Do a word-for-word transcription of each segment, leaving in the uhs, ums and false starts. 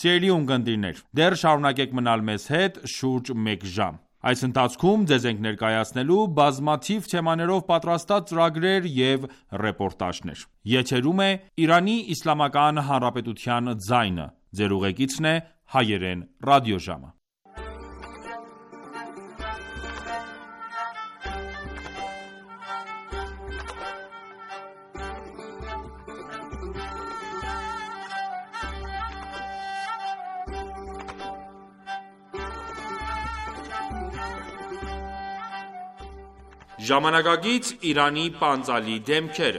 Սիրելի ունկնդիրներ, դեռ շարունակեք մնալ մեզ հետ շուրջ մեկ ժամ։ Այս ընթացքում ձեզ ենք ներկայացնելու բազմաթիվ թեմաներով պատրաստած ծրագրեր և ռեպորտաժներ։ Եթերում է Իրանի Իսլամական Հանրապետության ձայնը։ Ձեր ուղեկիցն է Հայերեն ռադիոժամը։ Ժամանակակից Իրանի պանծալի դեմքերը։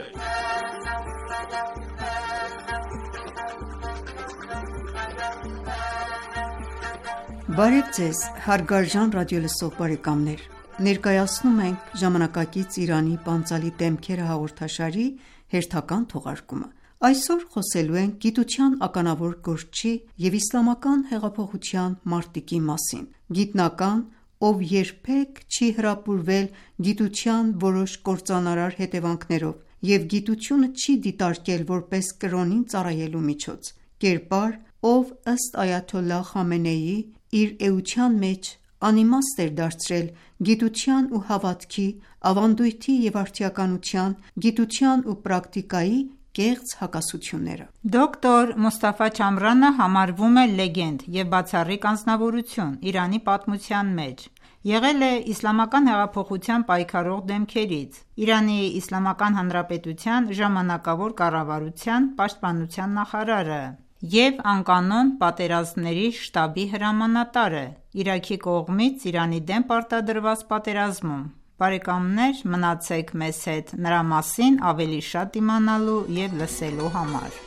Բարև ձեզ, հարգարժան ռադիոլսող բարեկամներ։ Ներկայացնում ենք ժամանակակից Իրանի պանծալի դեմքերը հաղորդաշարի հերթական թողարկումը։ Այսօր խոսելու ենք գիտության ականավոր գործչի և իսլամական հեղափոխության մարտիկի մասին։ Գիտնական, ով երբեք չի հրապուրվել գիտության որոշ կործանարար հետևանքներով և գիտությունը չի դիտարկել որպես կրոնին ծառայելու միջոց։ Կերպար, ով ըստ այաթոլլահ Խամենեիի իր էության մեջ անիմաստ էր դարձրել գիտության ու հավատքի, ավանդույթի և արդիականության, գիտության ու պրակտիկայի կեղծ հակասությունները։ Դոկտոր Մուսթաֆա Չամրանը համարվում է լեգենդ և բացառիկ անձնավորություն Իրանի պատմության մեջ։ Եղել է իսլամական հեղափոխության պայքարող դեմքերից, Իրանի Իսլամական Հանրապետության ժամանակավոր կառավարության պաշտպանության նախարարը և անկանոն պատերազմների շտաբի հրամանատարը Իրաքի կողմից Իրանի դեմ պարտադրված պատերազմում։ Բարեկամներ, մնացեք մեզ հետ նրա մասին ավելի շատ իմանալու և լսելու համար։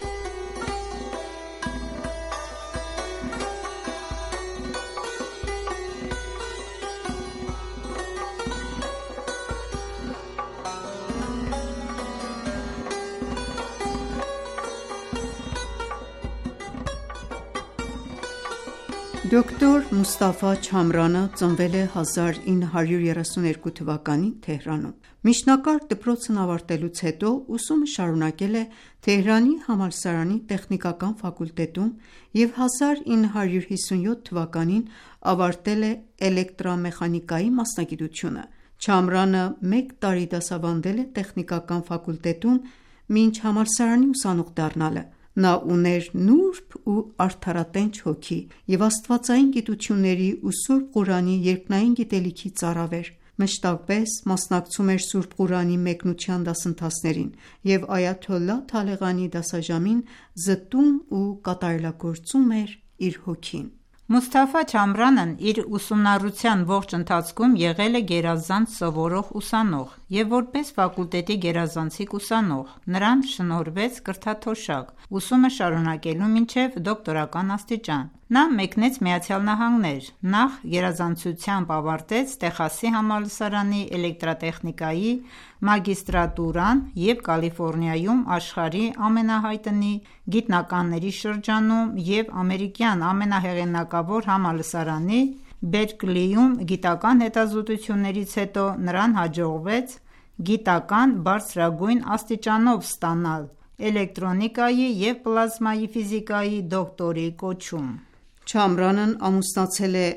Դոկտոր Մուսթաֆա Չամրանը ծնվել է հազար ինը հարյուր երեսուներկու թվականին Թեհրանում։ Միջնակարգ դպրոցն ավարտելուց հետո ուսումը շարունակել է Թեհրանի համալսարանի տեխնիկական ֆակուլտետում և հազար ինը հարյուր հիսունյոթ թվականին ավարտել է էլեկտրամեխանիկայի մասնագիտությունը։ Չամրանը մեկ տարի դասավանդել է տեխնիկական ֆակուլտետում մինչ համալսարանի ուսանող դառնալը։ Նա ուներ նուրբ ու արդարատենչ հոգի և աստվածային գիտությունների ու Սուրբ Ղուրանի երկնային գիտելիքի ծառավ էր։ Մշտապես մասնակցում էր Սուրբ Ղուրանի մեկնության դասընթացներին և այաթոլլահ Թալեղանի դասաժամին զտում ու կատարելագործում էր իր հոգին։ Մուսթաֆա Չամրանն իր ուսումնառության ողջ ընթացքում եղել է գերազանց սովորող ուսանող և որպես ֆակուլտետի գերազանցիկ ուսանող նրան շնորհվեց կրթաթոշակ՝ ուսումը շարունակելու մինչև դոկտորական աստիճան։ Նա մեկնեց ԱՄՆ, նախ գերազանցությամբ ավարտեց Տեխասի համալսարանի էլեկտրատեխնիկայի մագիստրատուրան և Կալիֆորնիայում աշխարհի ամենահայտնի գիտնականների շրջանում և ամերիկյան ամենահեղինակավոր համալսարանի Բերկլիում գիտական հետազոտություններից հետո նրան հաջողվեց գիտական բարձրագույն աստիճանով ստանալ էլեկտրոնիկայի և պլազմայի ֆիզիկայի դոկտորի կոչում։ Չամրանն ամուսնացել է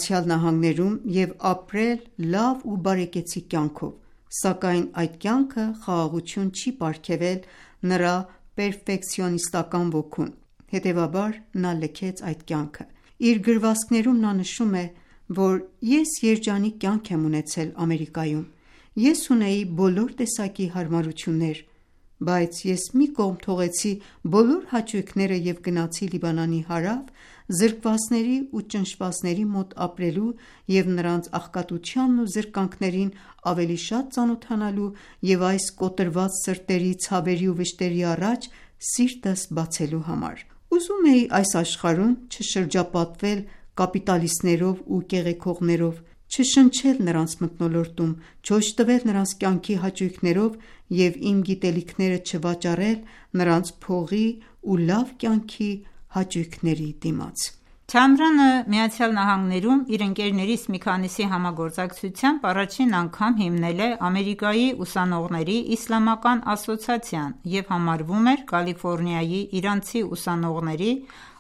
ԱՄՆ-ում և ապրել լավ ու բարեկեցիկ կյանքով, սակայն այդ կյանքը խաղաղություն չի պարգևել նրա պերֆեկցիոնիստական ոգուն, հետևաբար նա լքեց այդ կյանքը։ Իր գրվածքներում նա նշում է, որ «Ես երջանիկ կյանք եմ ունեցել Ամերիկայում։ Ես ունեի բոլոր տեսակի հարմարություններ, բայց ես մի կողմ թողեցի բոլոր հաճույքները և գնացի Լիբանանի հարավ՝ զրկվածների ու ճնշվածների մոտ ապրելու և նրանց աղքատությանն ու զրկանքներին ավելի շատ ծանոթանալու և այս կոտրված սրտերի ցավերի ու վշտերի առաջ սիրտս բացելու համար։ Ուզում էի այս աշխարհում չշրջապատվել կապիտալիստներով ու կեղեքողներով, չշնչել նրանց մթնոլորտում, չօժտվել նրանց կյանքի հաճույքներով և իմ գիտելիքները չվաճառել նրանց փողի ու լավ կյանքի հաճույքների դիմաց»։ Չամրանը ԱՄՆ-ում իր ընկերներից մի քանիսի համագործակցությամբ առաջին անգամ հիմնել է Ամերիկայի ուսանողների իսլամական ասոցիացիան և համարվում էր Կալիֆորնիայի իրանցի ուսանողների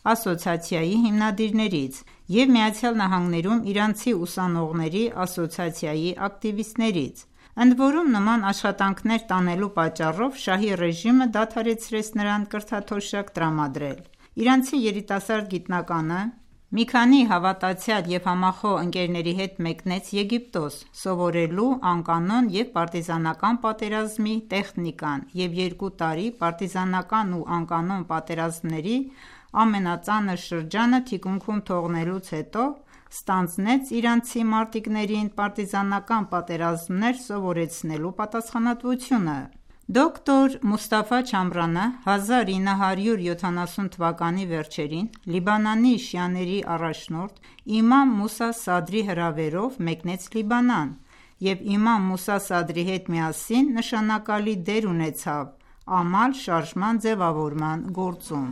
ասոցիացիայի հիմնադիրներից և ԱՄՆ-ում իրանցի ուսանողների ասոցիացիայի ակտիվիստներից։ Ընդ որում, նման աշխատանքներ տանելու պատճառով շահի ռեժիմը դադարեցրեց նրան կրթաթոշակ տրամադրել։ Իրանցի երիտասարդ գիտնականը մի քանի հավատացյալ և համախոհ ընկերների հետ մեկնեց Եգիպտոս՝ սովորելու անկանոն և պարտիզանական պատերազմի տեխնիկան և երկու տարի պարտիզանական ու անկանոն պատերազմների ամենածանր շրջանը թիկունքում թողնելուց հետո ստանձնեց իրանցի մարտիկներին պարտիզանական պատերազմներ սովորեցնելու պատասխանատվությունը։ Դոկտոր Մուստաֆա Չամրանը հազար ինը հարյուր յոթանասուն թվականի վերջերին Լիբանանի շիաների առաջնորդ իմամ Մուսա Սադրի հրավերով մեկնեց Լիբանան և իմամ Մուսա Սադրի հետ միասին նշանակալի դեր ունեցավ Ամալ շարժման ձևավորման գործում։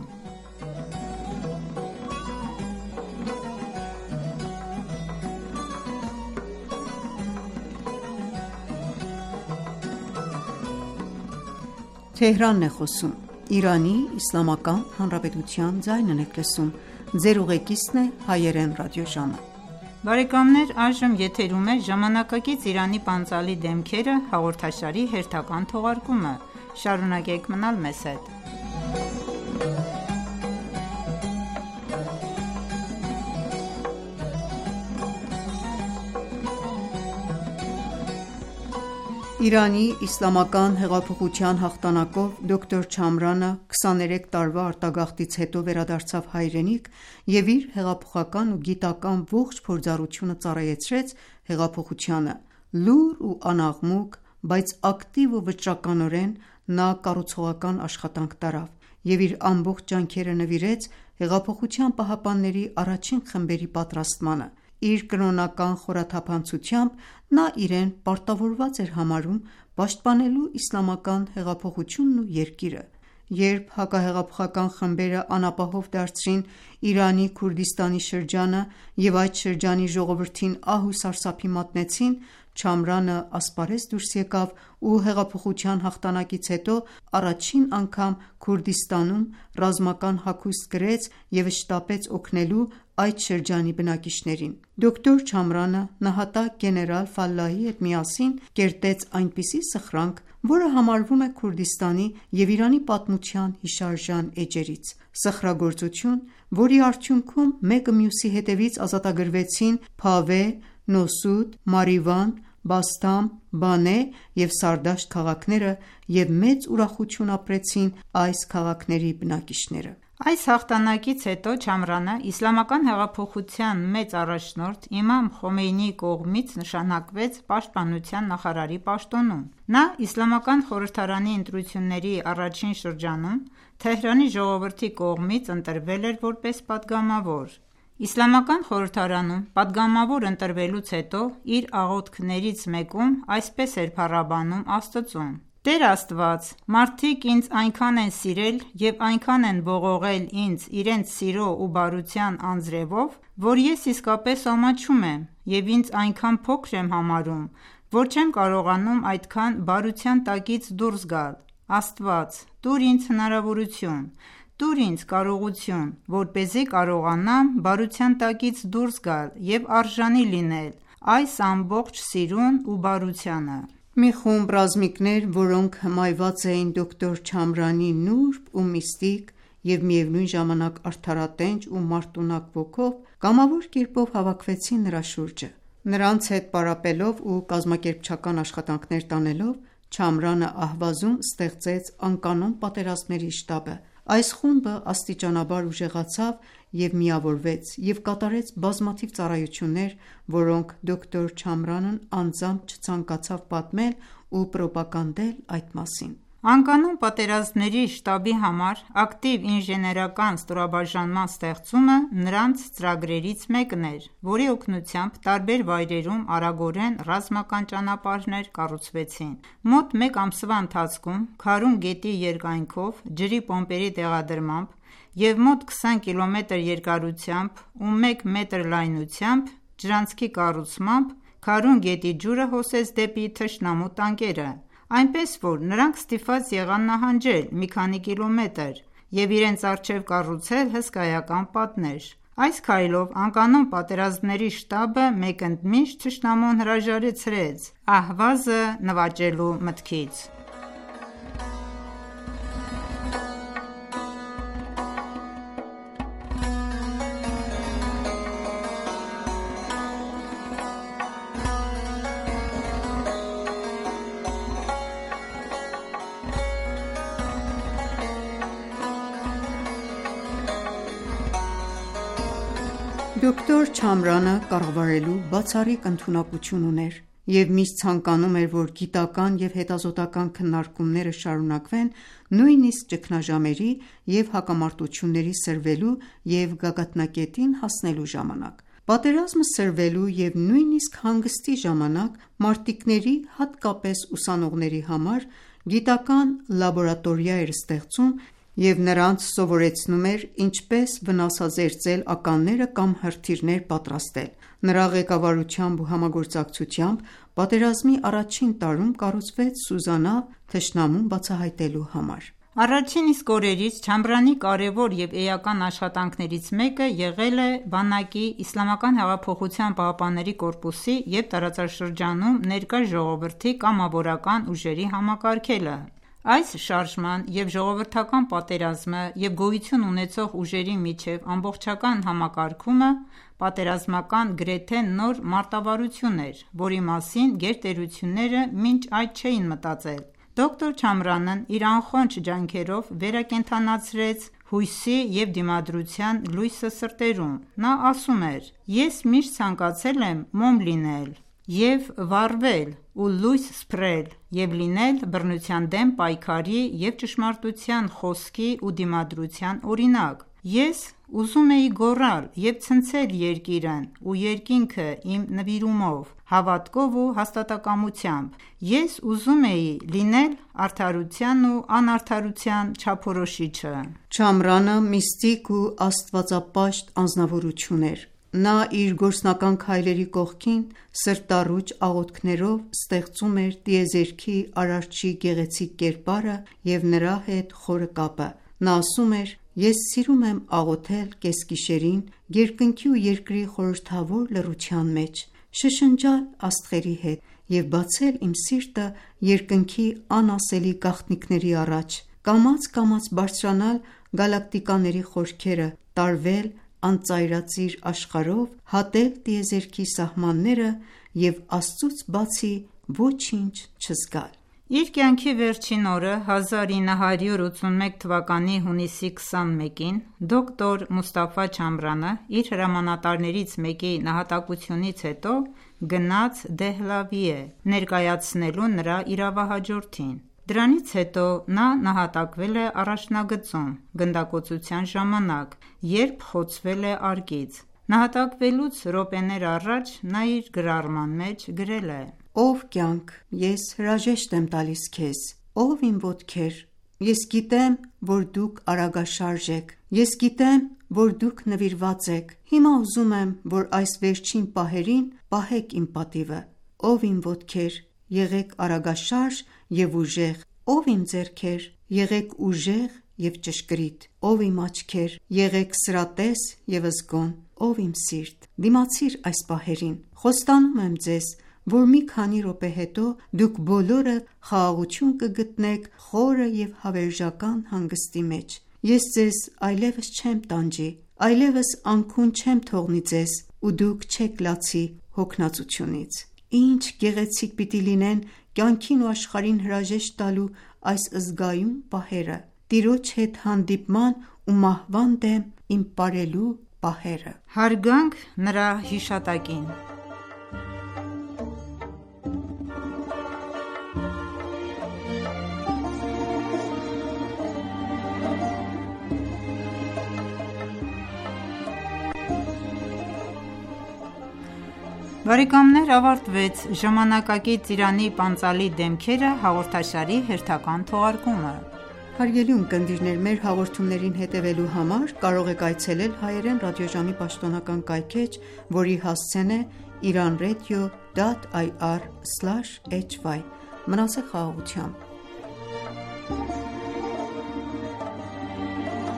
Իրանի իսլամական հեղափոխության հաղթանակով դոկտոր Չամրանը քսաներեք տարվա արտագաղթից հետո վերադարձավ հայրենիք և իր հեղափոխական ու գիտական ողջ փորձառությունը ծառայեցրեց հեղափոխությանը։ Լուռ ու անաղմուկ, բայց ակտիվ ու վճռականորեն նա կառուցողական աշխատանք տարավ և իր ամբողջ ջանքերը նվիրեց Հեղափոխության պահապանների առաջին խմբերի պատրաստմանը։ Իր կրոնական խորաթափանցությամբ նա իրեն պարտավորված էր համարում պաշտպանելու իսլամական հեղափոխությունն ու երկիրը։ Երբ հակահեղափոխական խմբերը անապահով դարձրին Իրանի Քուրդիստանի շրջանը և այդ շրջանի ժողովրդին ահ ու սարսափի մատնեցին, Չամրանը ասպարեզ դուրս եկավ ու հեղափոխության հաղթանակից հետո առաջին անգամ Քուրդիստանում ռազմական հագուստ կրեց և շտապեց օգնելու այդ շրջանի բնակիչներին։ Դոկտոր Չամրանը նահատակ գեներալ Ֆալահի հետ միասին կերտեց այնպիսի սխրանք, որը համարվում է Քուրդիստանի և Իրանի պատմության հիշարժան էջերից։ Սխրագործություն, որի արդյունքում մեկը մյուսի հետևից ազատագրվեցին Փավեհ, Նոսուդ, Մարիվան, Բասթամ, Բանե և Սարդաշտ քաղաքները և մեծ ուրախություն ապրեցին այս քաղաքների բնակիչները։ Այս հաղթանակից հետո Չամրանը իսլամական հեղափոխության մեծ առաջնորդ իմամ Խոմեյնիի կողմից նշանակվեց պաշտպանության նախարարի պաշտոնում։ Նա Իսլամական խորհրդարանի ընտրությունների առաջին շրջանում Թեհրանի ժողովրդի կողմից ընտրվել էր որպես պատգամավոր։ Իսլամական խորհրդարանում պատգամավոր ընտրվելուց հետո իր աղոթքներից մեկում այսպես էր փառաբանում Աստծուն. «Տեր Աստված, մարդիկ ինձ այնքան են սիրել և այնքան են ողողել ինձ իրենց սիրո ու բարության անձրևով, որ ես իսկապես ամաչում եմ և ինձ այնքան փոքր եմ համարում, որ չեմ կարողանում այդքան բարության տակից դուրս գալ: Աստված, տուր ինձ հնարավորություն, տուր ինձ կարողություն, որպեսզի կարողանամ բարության տակից դուրս գալ և արժանի լինել այս ամբողջ սիրուն ու բարությանը»։ Մի խումբ ռազմիկներ, որոնք հմայված էին դոկտոր Չամրանի նուրբ ու միստիկ և միևնույն ժամանակ արդարատենչ ու մարտունակ ոգով, կամավոր կերպով հավաքվեցին նրա շուրջը։ Նրանց հետ պարապելով ու կազմակերպչական աշխատանքներ տանելով, Չամրանը Ահվազում ստեղծեց անկանոն պատերազմների շտաբը։ Այս խումբը աստիճանաբար ուժեղացավ և միավորվեց և կատարեց բազմաթիվ ծառայություններ, որոնք դոկտոր Չամրանն անձամբ չցանկացավ պատմել ու պրոպագանդել այդ մասին։ Անկանոն պատերազմների շտաբի համար ակտիվ ինժեներական ստորաբաժանման ստեղծումը նրանց ծրագրերից մեկն էր, որի օգնությամբ տարբեր վայրերում արագորեն ռազմական ճանապարհներ կառուցվեցին։ Մոտ մեկ ամսվա ընթացքում Քարուն գետի երկայնքով ջրի պոմպերի տեղադրմամբ և մոտ քսան կիլոմետր երկարությամբ ու մեկ մետր լայնությամբ ջրանցքի կառուցմամբ Քարուն գետի ջուրը հոսեց դեպի թշնամու տանկերը, այնպես որ նրանք ստիպված եղան նահանջել մի քանի կիլոմետր և իրենց առջև կառուցել հսկայական պատներ։ Այս քայլով անկանոն պատերազմների շտաբը մեկընդմիշտ թշնամուն հրաժարեցրեց Ահվազը նվաճելու մտքից։ Դոկտոր Չամրանը կառավարելու բացառիկ ընդունակություն ուներ և միշտ ցանկանում էր, որ գիտական և հետազոտական քննարկումները շարունակվեն նույնիսկ ճգնաժամերի և հակամարտությունների սրվելու և գագաթնակետին հասնելու ժամանակ։ Պատերազմը սրվելու և նույնիսկ հանգստի ժամանակ մարտիկների, հատկապես ուսանողների համար գիտական լաբորատորիա էր ստեղծում և նրանց սովորեցնում էր ինչպես վնասազերծել ականները կամ հրթիռներ պատրաստել։ Նրա ղեկավարությամբ ու համագործակցությամբ պատերազմի առաջին տարում կառուցվեց Սուզանավ՝ թշնամուն բացահայտելու համար։ Առաջին իսկ օրերից Չամրանի կարևոր և էական աշխատանքներից մեկը եղել է բանակի ԻՀՊԿ-ի և տարածաշրջանում ներկա ժողովրդի կամավորական ուժերի համակարգելը։ Այս շարժման և ժողովրդական պատերազմը և գոյություն ունեցող ուժերի միջև ամբողջական համակարգումը պատերազմական գրեթե նոր մարտավարություն էր, որի մասին գերտերությունները մինչ այդ չէին մտածել։ Դոկտոր Չամրանն իր անխոնջ ջանքերով վերակենդանացրեց հույսի և դիմադրության լույսը սրտերում։ Նա ասում էր.«Ես միշտ ցանկացել եմ մոմ լինել և վառվել ու լույս սփռել և լինել բռնության դեմ պայքարի և ճշմարտության խոսքի ու դիմադրության օրինակ։ Ես ուզում էի գոռալ և ցնցել երկիրն ու երկինքը իմ նվիրումով, հավատքով ու հաստատակամությամբ։ Ես ուզում էի լինել արդարության ու անարդարության չափորոշիչը»։ Չամրանը միստիկ ու աստվածապաշտ անձնավորություն էր։ Նա իր գործնական քայլերի կողքին սրտառուչ աղոթքներով ստեղծում էր տիեզերքի Արարչի գեղեցիկ կերպարը և նրա հետ խորը կապը։ Նա ասում էր.«Ես սիրում եմ աղոթել կեսգիշերին երկնքի ու երկրի խորհրդավոր լռության մեջ, շշնջալ աստղերի հետ և բացել իմ սիրտը երկնքի անասելի գաղտնիքների առաջ, կամաց-կամաց բարձրանալ գալակտիկաների խորքերը, տարվել անծայրածիր աշխարհով, հատել տիեզերքի սահմանները և Աստծուց բացի ոչինչ չզգալ»։ Իր կյանքի վերջին օրը՝ հազար ինը հարյուր ութսունմեկ թվականի հունիսի քսանմեկին, դոկտոր Մուստաֆա Չամրանը իր հրամանատարներից մեկի նահատակությունից հետո գնաց Դեհլավիե՝ ներկայացնելու նրա իրավահաջորդին։ Դրանից հետո նա նահատակվել է առաջնագծում գնդակոծության ժամանակ, երբ խոցվել է արկից։ Նահատակվելուց րոպեներ առաջ նա իր գրառման մեջ գրել է.«Ով կյանք, ես հրաժեշտ եմ տալիս քեզ։ Ով իմ ոտքեր, ես գիտեմ, որ դուք արագաշարժ եք։ Ես գիտեմ, որ դուք նվիրված եք։ Հիմա ուզում եմ, որ այս վերջին պահերին պահեք իմ պատիվը։ Ով իմ ոտքեր, եղեք արագաշարժ և ուժեղ։ Ով իմ ձեռքեր, եղեք ուժեղ և ճշգրիտ։ Ով իմ աչքեր, եղեք սրատես և զգոն։ Ով իմ սիրտ, դիմացիր այս պահերին։ Խոստանում եմ ձեզ, որ մի քանի րոպե հետո դուք բոլորդ խաղաղություն կգտնեք խորը և հավերժական հանգստի մեջ։ Ես ձեզ այլևս չեմ տանջի, այլևս անքուն չեմ թողնի ձեզ, ու դուք չեք լացի հոգնածությունից։ Ինչ գեղեցիկ պիտի լինեն կյանքին ու աշխարհին հրաժեշտ տալու այս զգայուն պահերը։ Տիրոջ հետ հանդիպման ու մահվան դեմ իմ պարելու պահերը»։ Հարգանք նրա հիշատակին։ Բարեկամներ ավարտվեց «Ժամանակակից Իրանի պանծալի դեմքերը» հաղորդաշարի հերթական թողարկումը։ Հարգելի ունկնդիրներ, մեր հաղորդումներին հետևելու համար կարող եք այցելել հայերեն ռադիոժամի պաշտոնական կայքէջ, որի հասցեն է իրանradio dot ir slash hy։ Մնացեք խաղաղությամբ։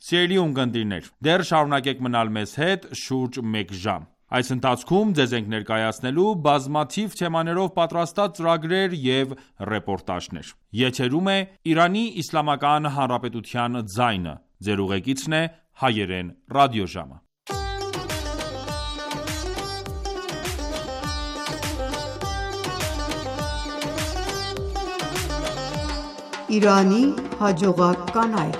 Սիրելի ունկնդիրներ, դեռ շարունակեք մնալ մեզ հետ շուրջ մեկ ժամ։ Այս ընթացքում ձեզ ենք ներկայացնելու բազմաթիվ թեմաներով պատրաստած ծրագրեր և ռեպորտաժներ։ Եթերում է Իրանի Իսլամական Հանրապետության ձայնը։ Ձեր ուղեկիցն է Հայերեն ռադիոժամը։ Իրանի հաջողակ կանայք։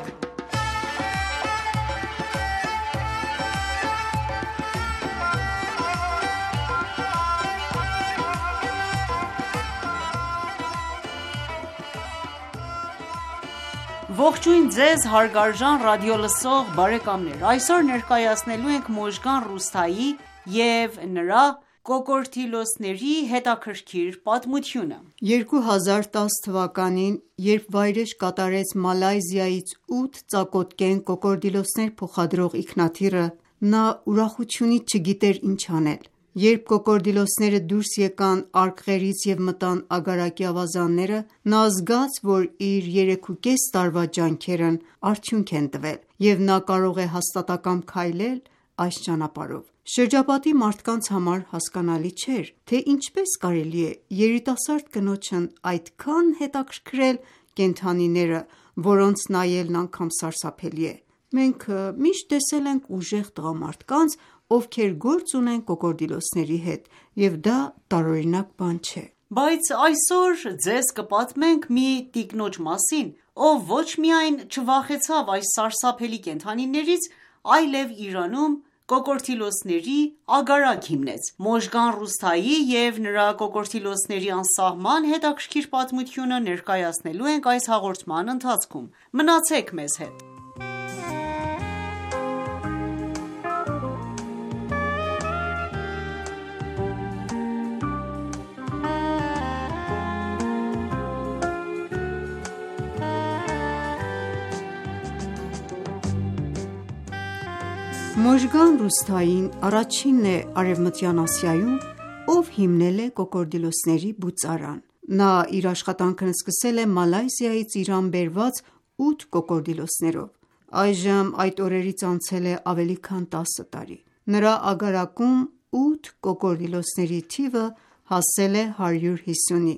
Ողջույն ձեզ հարգարժան ռադիոլսող բարեկամներ: Այսօր ներկայացնելու ենք Մոժգան Ռուսթայի և նրա կոկորդիլոսների հետաքրքիր պատմությունը: երկու հազար տաս թվականին, երբ վայրէջք կատարեց Մալայզիայից ութ ծակոտկեն կոկորդիլոսներ փոխադրող ինքնաթիռը, նա ուրախությունից չգիտեր ինչ անել: Երբ կոկորդիլոսները դուրս եկան արկղերից և մտան ագարակի ավազանները, նա զգաց, որ իր երեքուկես տարվա ջանքերն արդյունք են տվել, և նա կարող է հաստատակամ քայլել այս ճանապարհով: Շրջապատի մարդկանց համար հասկանալի չէր, թե ինչպես կարելի է երիտասարդ կնոջն այդքան հետաքրքրել կենդանիները, որոնց նայելն անգամ սարսափելի է: Մենք միշտ տեսել ենք ուժեղ տղամարդկանց, ովքեր գործ ունեն կոկորդիլոսների հետ, և դա տարօրինակ բան չէ: Բայց այսօր ձեզ կպատմենք մի տիկնոջ մասին, ով ոչ միայն չվախեցավ այս սարսափելի կենդանիներից, այլև Իրանում կոկորդիլոսների ագարակ հիմնեց: Մոժգան Ռուսթայի և նրա կոկորդիլոսների անսահման հետաքրքիր պատմությունը ներկայացնելու ենք այս հաղորդման ընթացքում: Մնացեք մեզ հետ: Մոժգան Ռուսթային առաջինն է Արևմտյան Ասիայում, ով հիմնել է կոկորդիլոսների բուծարան: Նա իր աշխատանքն սկսել է Մալայզիայից Իրան բերված ութ կոկորդիլոսներով: Այժմ այդ օրերից անցել է ավելի քան տասը տարի: Նրա ագարակում ութ կոկորդիլոսների թիվը հասել է հարյուր հիսունի: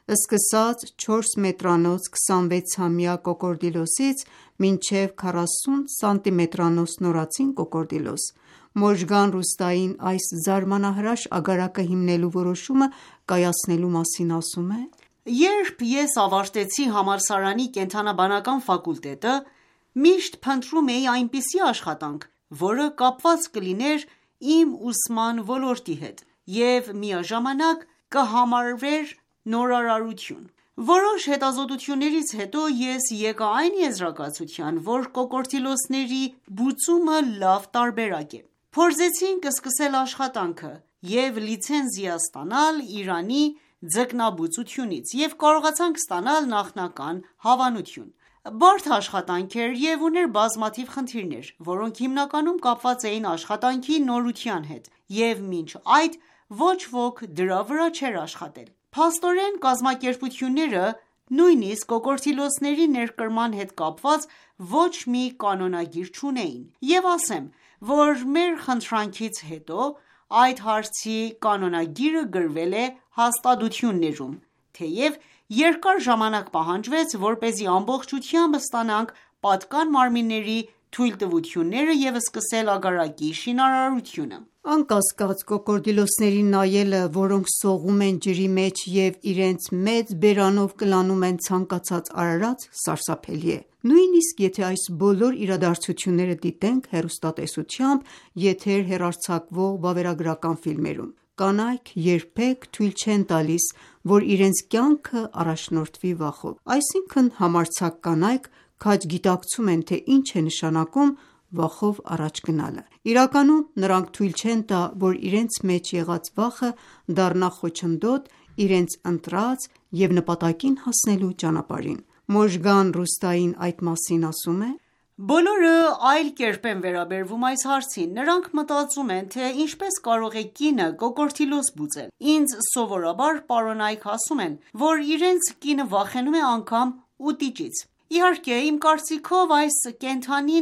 Սկսած չորս մետրանոց քսանվեցամյա կոկորդիլոսից մինչև քառասուն սանտիմետրանոց նորածին կոկորդիլոս, Մոժգան Ռուստային այս զարմանահրաշ ագարակը հիմնելու որոշումը կայացնելու մասին ասում է. Երբ ես ավարտեցի համալսարանի կենդանաբանական ֆակուլտետը, միշտ փնտրում էի այնպիսի աշխատանք, որը կապված կլիներ իմ ուսման ոլորտի հետ և միաժամանակ կհամարվեր նորարարություն: Որոշ հետազոտություններից հետո ես եկա այն եզրակացության, որ կոկորդիլոսների բուծումը լավ տարբերակ է: Փորձեցինք սկսել աշխատանքը և լիցենզիա ստանալ Իրանի ձկնաբուծությունից և կարողացանք ստանալ նախնական հավանություն: Բարդ աշխատանք էր և ուներ բազմաթիվ խնդիրներ, որոնք հիմնականում կապված էին աշխատանքի նորության հետ և մինչ այդ ոչ ոք դրա վրա չէր աշխատել: Փաստորեն կազմակերպությունները նույնիսկ կոկորդիլոսների ներկրման հետ կապված ոչ մի կանոնագիր չունեին: Եվ ասեմ, որ մեր խնդրանքից հետո այդ հարցի կանոնագիրը գրվել է հաստատություններում, թեև երկար ժամանակ պահանջվեց, որպեսզի ամբողջությամբ ստանանք պատկան մարմինների թույլտվությունները և սկսել ագարակի շինարարությունը: Անկասկած, կոկորդիլոսներին նայելը, որոնք սողում են ջրի մեջ և իրենց մեծ բերանով կլանում են ցանկացած արարած, սարսափելի է: Նույնիսկ եթե այս բոլոր իրադարձությունները դիտենք հեռուստատեսությամբ եթեր հեռարձակվող վավերագրական ֆիլմերում: Կանայք երբեք թույլ չեն տալիս, որ իրենց կյանքը առաջնորդվի վախով: Այսինքն համարձակ կանայք քաջ գիտակցում են, թե ինչ է նշանակում վախով առաջ գնալը: Իրականում նրանք թույլ չեն տա, որ իրենց մեջ եղած վախը դառնա խոչընդոտ իրենց ընտրած և նպատակին հասնելու ճանապարհին: Մոժգան Ռուստային այդ մասին ասում է. Բոլորը այլ կերպ են վերաբերվում այս հարցին: Նրանք մտածում են, թե ինչպես կարող է կինը կոկորդիլոս բուծել: Ինձ սովորաբար պարոնայք ասում են, որ իրենց կինը վախենում է անգամ ուտիճից: Իհարկե իմ կարծիքով այս կենդանին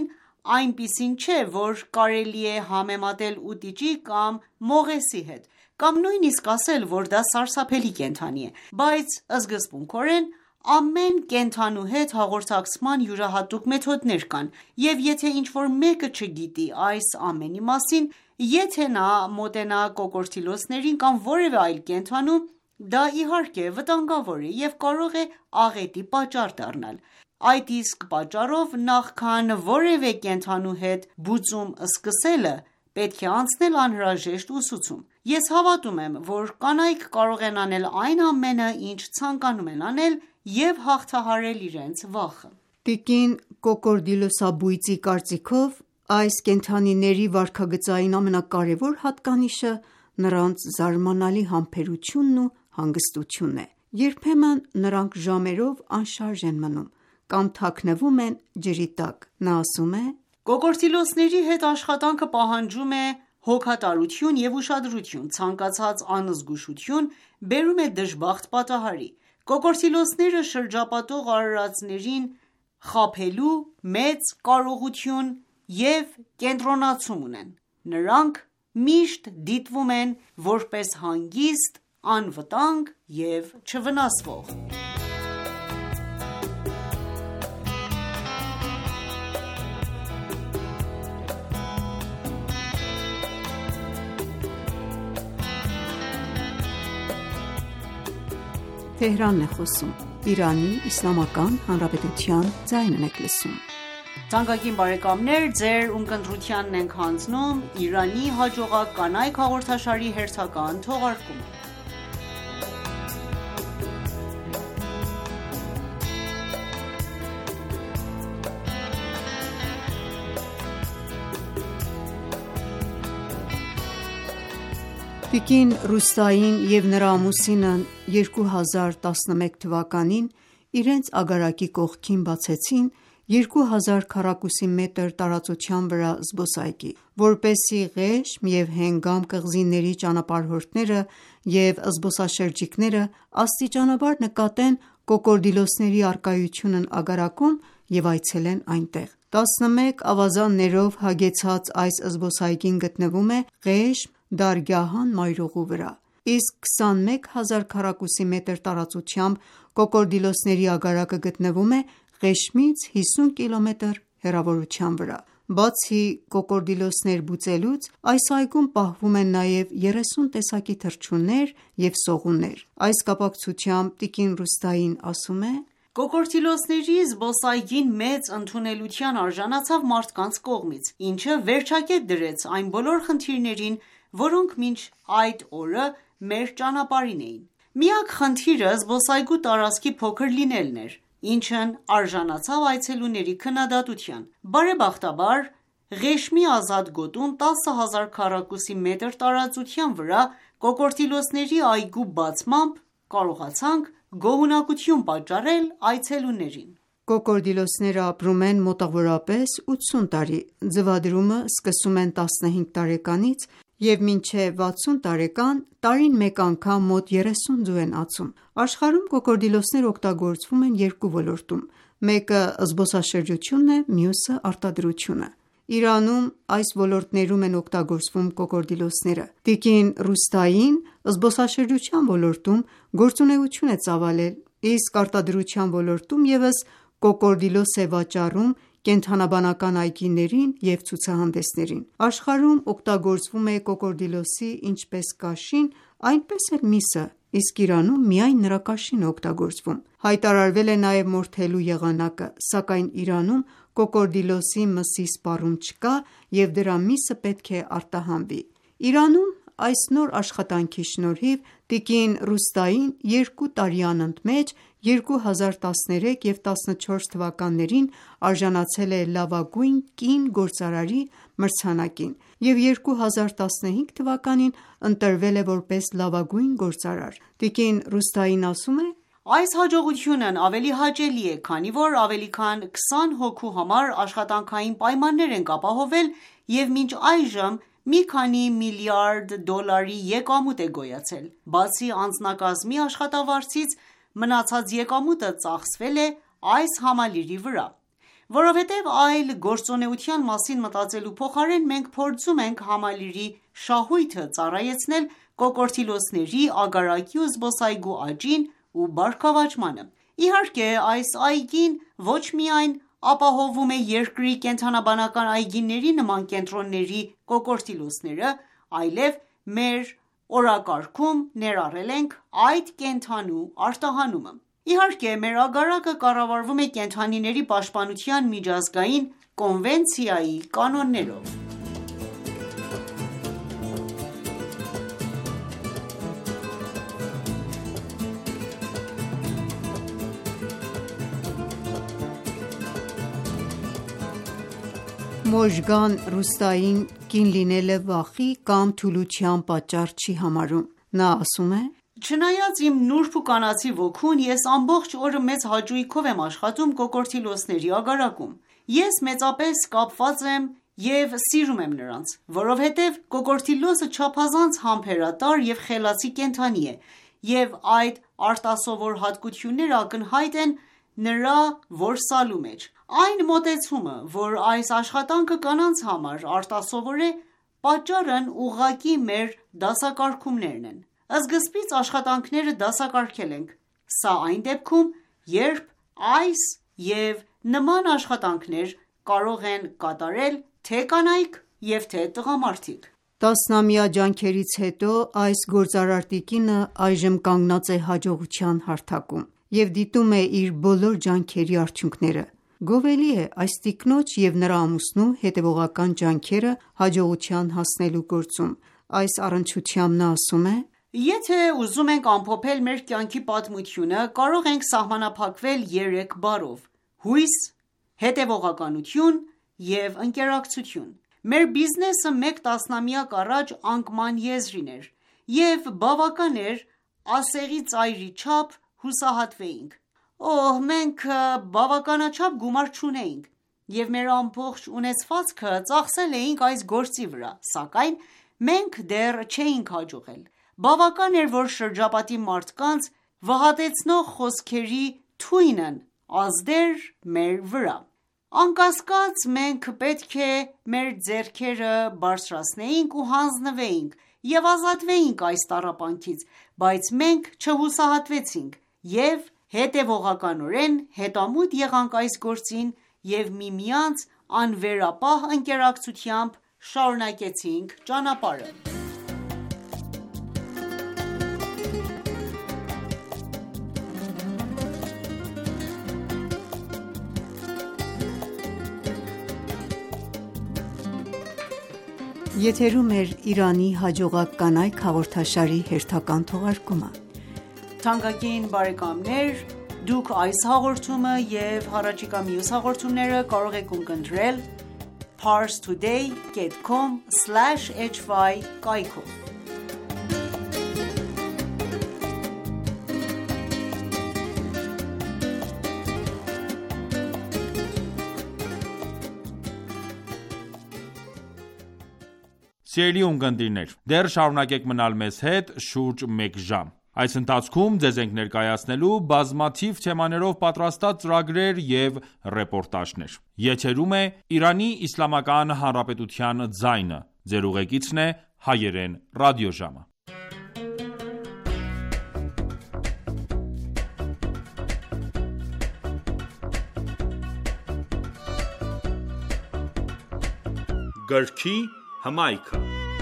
այնպիսին չէ, որ կարելի է համեմատել ուտիճի կամ մողեսի հետ, կամ նույնիսկ ասել, որ դա սարսափելի կենդանի է, բայց սկզբունքորեն ամեն կենդանու հետ հաղորդակցման յուրահատուկ մեթոդներ կան, և եթե ինչ-որ մեկը չգիտի այս ամենի մասին, եթե նա մոտենա կոկորդիլոսներին կամ որևէ այլ կենդանու, դա իհարկե վտանգավոր է և կարող է աղետի պատճառ դառնալ: Այդ իսկ պատճառով նախքան որևէ կենդանու հետ բուծում սկսելը, պետք է անցնել անհրաժեշտ ուսուցում: Ես հավատում եմ, որ կանայք կարող են անել այն ամենը, ինչ ցանկանում են անել և հաղթահարել իրենց վախը: Տիկին կոկորդիլոսաբույծի կարծիքով, այս կենդանիների վարքագծային ամենակարևոր հատկանիշը նրանց զարմանալի համբերությունն ու հանգստությունն է: Երբեմն նրանք ժամերով անշարժ են մնում կամ թաքնվում են ջրի տակ: Նա ասում է. Կոկորդիլոսների հետ աշխատանքը պահանջում է հոգատարություն և ուշադրություն: Ցանկացած անզգուշություն բերում է դժբախտ պատահարի: Կոկորդիլոսները շրջապատող արարածներին խաբելու մեծ կարողություն և կենտրոնացում ունեն: Նրանք միշտ դիտվում են որպես հանգիստ, անվտանգ և չվնասվող: Տիկին Ռուստային և նրա ամուսինն երկու հազար տասնմեկ թվականին իրենց ագարակի կողքին բացեցին երկու հազար քառակուսի մետր տարածության վրա զբոսայգի, որպեսզի ղեշմ և հենգամ կղզիների ճանապարհորդները և զբոսաշրջիկները աստիճանաբար նկատեն կոկորդիլոսների առկայությունն ագարակում և այցելեն այնտեղ: տասնմեկ ավազաններով հագեցած այս զբոսայգին գտնվում է Ղեշմ դարգահան մայրուղու վրա, իսկ քսանմեկ հազար քառակուսի մետր տարածությամբ կոկորդիլոսների ագարակը գտնվում է Ղեշմից հիսուն կիլոմետր հեռավորության վրա: Բացի կոկորդիլոսներ բուծելուց, այս այգում պահվում են նաև երեսուն տեսակի թռչուններ և սողուններ: Այս կապակցությամբ տիկին Ռուստային ասում է. Կոկորդիլոսների զբոսայգին մեծ ընդունելության արժանացավ մարդկանց կողմից, ինչը վերջակետ դրեց այն բոլոր խնդիրներին, որոնք մինչ այդ օրը մեր ճանապարհին էին: Միակ խնդիրը զբոսայգու տարածքի փոքր լինելն էր, ինչն արժանացավ այցելուների քննադատության: Բարեբախտաբար, Ղեշմի ազատ գոտում տասը հազար քառակուսի մետր տարածության վրա կոկորդիլոսների այգու բացմամբ կարողացանք գոհունակություն պատճառել այցելուներին: Կոկորդիլոսները ապրում են մոտավորապես ութսուն տարի: Ձվադրումը սկսում են տասնհինգ տարեկանից և մինչև վաթսուն տարեկան տարին մեկ անգամ մոտ երեսուն ձու են ածում: Աշխարհում կոկորդիլոսները օգտագործվում են երկու ոլորտում: Մեկը զբոսաշրջությունն է, մյուսը արտադրությունը: Իրանում այս ոլորտներում են օգտագործվում կոկորդիլոսները: Տիկին Ռուստային զբոսաշրջության ոլորտում գործունեություն է ծավալել, իսկ արտադրության ոլորտում ևս կոկորդիլոս է վաճառում կենդանաբանական այգիներին և ցուցահանդեսներին: Աշխարհում օգտագործվում է կոկորդիլոսի ինչպես կաշին, այնպես էլ միսը, իսկ Իրանում միայն նրա կաշին է օգտագործվում: Հայտարարվել է նաև մորթելու եղանակը, սակայն Իրանում կոկորդիլոսի մսի սպառում չկա և դրա միսը պետք է արտահանվի: Իրանում այս նոր աշխատանքի շնորհիվ տիկին Ռուստային երկու տարի անընդմեջ երկու հազար տասներեք և տասնչորս թվականներին արժանացել է լավագույն կին գործարարի մրցանակին և երկու հազար տասնհինգ թվականին ընտրվել է որպես լավագույն գործարար: Տիկին Ռուստային ասում է. Այս հաջողությունն ավելի հաճելի է, քանի որ ավելի քան քսան հոգու համար աշխատանքային պայմաններ ենք ապահովել և մինչ այժմ մի քանի միլիարդ դոլարի եկամուտ է գոյացել: Բացի անձնակազմի աշխատավարձից, մնացած եկամուտը ծախսվել է այս համալիրի վրա: Որովհետև այլ գործունեության մասին մտածելու փոխարեն մենք փորձում ենք համալիրի շահույթը ծառայեցնել կոկորդիլոսների, ագարակի ու զբոսայգու աճին ու բարգավաճմանը։ Իհարկե, այս այգին ոչ միայն ապահովում է երկրի կենդանաբանական այգիների նման կենտրոնների կոկորդիլոսները, այլև մեր օրակարգում ներառել ենք այդ կենդանու արտահանումը։ Իհարկե, մեր ագարակը կառավարվում է կենդանիների պաշտպանության միջազգային կոնվենցիայի կանոններով։ Մոժգան Ռուստային կին լինելը վախի կամ թուլության պատճառ չի համարում։ Նա ասում է. «Չնայած իմ նուրբ ու կանացի ոգուն, ես ամբողջ օրը մեծ հաճույքով եմ աշխատում կոկորդիլոսների ագարակում։ Ես մեծապես կապված եմ և սիրում եմ նրանց, որովհետև կոկորդիլոսը չափազանց համբերատար և խելացի կենդանի է, և այդ արտասովոր հատկությունները ակնհայտ են նրա որսալու մեջ։ Այն մոտեցումը, որ այս աշխատանքը կանանց համար արտասովոր է, պատճառն ուղղակի մեր դասակարգումներն են։ Սկզբից աշխատանքները դասակարգել ենք, սա այն դեպքում, երբ այս և նման աշխատանքներ կարող են կատարել թե կանայք և թե տղամարդիկ»։ Տասնամյա ջանքերից հետո այս գործարար տիկինը այժմ կանգնած է հաջողության հարթակում և դիտում է իր բոլոր ջանքերի արդյունքները։ Գովելի է այս տիկնոջ և նրա ամուսնու հետևողական ջանքերը հաջողության հասնելու գործում։ Այս առնչությամբ նա ասում է. «Եթե ուզում ենք ամփոփել մեր կյանքի պատմությունը, կարող ենք սահմանափակվել երեք բառով՝ հույս, հետևողականություն և ընկերակցություն։ Մեր բիզնեսը մեկ տասնամյակ առաջ անկման եզրին էր, և բավական էր ասեղի ծայրի չափ հուսահատվեինք։ Օհ, մենք բավականաչափ գումար չունեինք, և մեր ամբողջ ունեցվածքը ծախսել էինք այս գործի վրա, սակայն մենք դեռ չէինք հաջողել։ Բավական էր, որ շրջապատի մարդկանց վհատեցնող խոսքերի թույնն ազդեր մեր վրա։ Անկասկած, մենք պետք է մեր ձեռքերը բարձրացնեինք ու հանձնվեինք և ազատվեինք այս տառապանքից, բայց մենք չհուսահատվեցինք և հետևողականորեն հետամուտ եղանք այս գործին և միմյանց անվերապահ ընկերակցությամբ շարունակեցինք ճանապարհը»։ Եթերում է «Իրանի հաջողակ կանայք» հաղորդաշարի հերթական թողարկումը։ Թանկագին բարեկամներ, դուք այս հաղորդումը և հառաջիկա մյուս հաղորդումները կարող եք ունկնդրել parstoday dot com slash hy կայքով։ Սիրելի ունկնդիրներ, դեռ շարունակեք մնալ մեզ հետ շուրջ մեկ ժամ։ Այս ընթացքում ձեզ ենք ներկայացնելու բազմաթիվ թեմաներով պատրաստած ծրագրեր և ռեպորտաժներ։ Եթերում է «Իրանի Իսլամական Հանրապետության ձայնը», ձեր ուղեկիցն է հայերեն ռադիոժամը։ Գրքի հմայքը։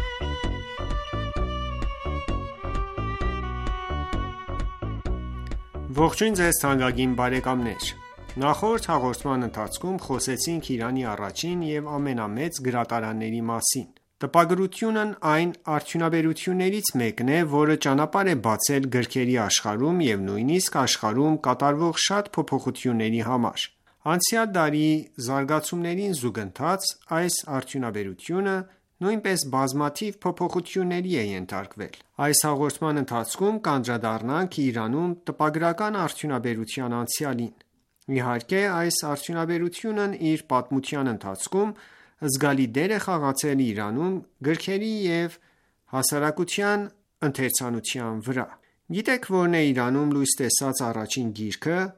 Ողջույն ձեզ թանկագին բարեկամներ։ Նախորդ հաղորդման ընթացքում խոսեցինք Իրանի առաջին և ամենամեծ գրատարանների մասին։ Տպագրությունն այն արդյունաբերություններից մեկն է, որը ճանապարհ է բացել գրքերի աշխարհում և նույնիսկ աշխարհում կատարվող շատ փոփոխությունների համար։ Անցյալ դարի զարգացումներին զուգընթաց, այս արդյունաբերությունը նույնպես բազմաթիվ փոփոխությունների է ենթարկվել։ Այս հաղորդման ընթացքում կանդրադառնանք Իրանում տպագրական արդյունաբերության անցյալին։ Իհարկե, այս արդյունաբերությունն իր պատմության ընթացքում զգալի դեր է խաղացել Իրանում գրքերի և հասարակության ընթերցանության վրա։ Գիտեք որն է Իրանում լույս տեսած առաջին գիրքը։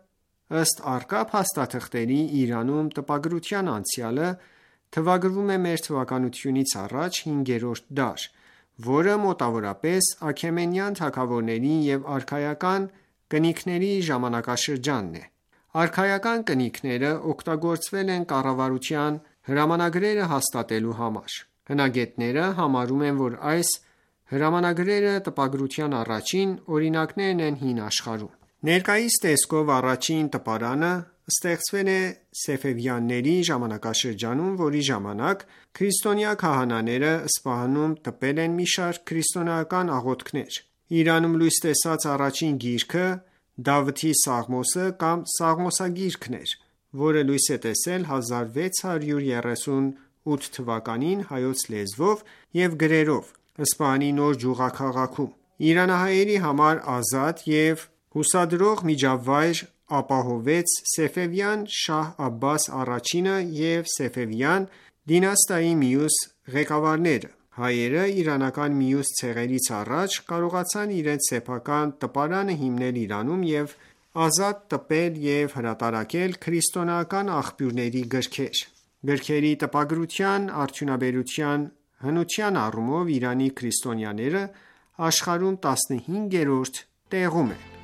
Ըստ առկա փաստաթղթերի, Իրանում տպագրության անցյալը թվագրվում է մեր թվականությունից առաջ հինգերորդ դար, որը մոտավորապես Աքեմենյան թագավորների և արքայական կնիքների ժամանակաշրջանն է։ Արքայական կնիքները օգտագործվել են կառավարության հրամանագրերը հաստատելու համար։ Հնագետները համարում են, որ այս հրամանագրերը տպագրության առաջին օրինակներն են հին աշխարհում։ Ներկայիս տեսքով առաջին տպարանը ստեղծվել է Սեֆևյանների ժամանակաշրջանում, որի ժամանակ քրիստոնյա քահանաները Սպահանում տպել են մի շարք քրիստոնեական աղոթքներ։ Իրանում լույս տեսած առաջին գիրքը Դավթի Սաղմոսը կամ Սաղմոսագիրքն էր, որը լույս է տեսել հազար վեց հարյուր երեսուն ութ թվականին հայոց լեզվով և գրերով Սպահանի նոր գյուղաքաղաքում։ Իրանահայերի համար ազատ և հուսադրող միջավայր ապահովեց Սեֆևյան Շահ Աբբաս առաջինը և Սեֆևյան դինաստիայի մյուս ղեկավարները։ Հայերը իրանական մյուս ցեղերից առաջ կարողացան իրենց սեփական տպարանը հիմնել Իրանում և ազատ տպել և հրատարակել քրիստոնեական աղբյուրների գրքեր։ Գրքերի տպագրության արդյունաբերության հնության առումով Իրանի քրիստոնյաները աշխարհում տասնհինգերորդ տեղում են։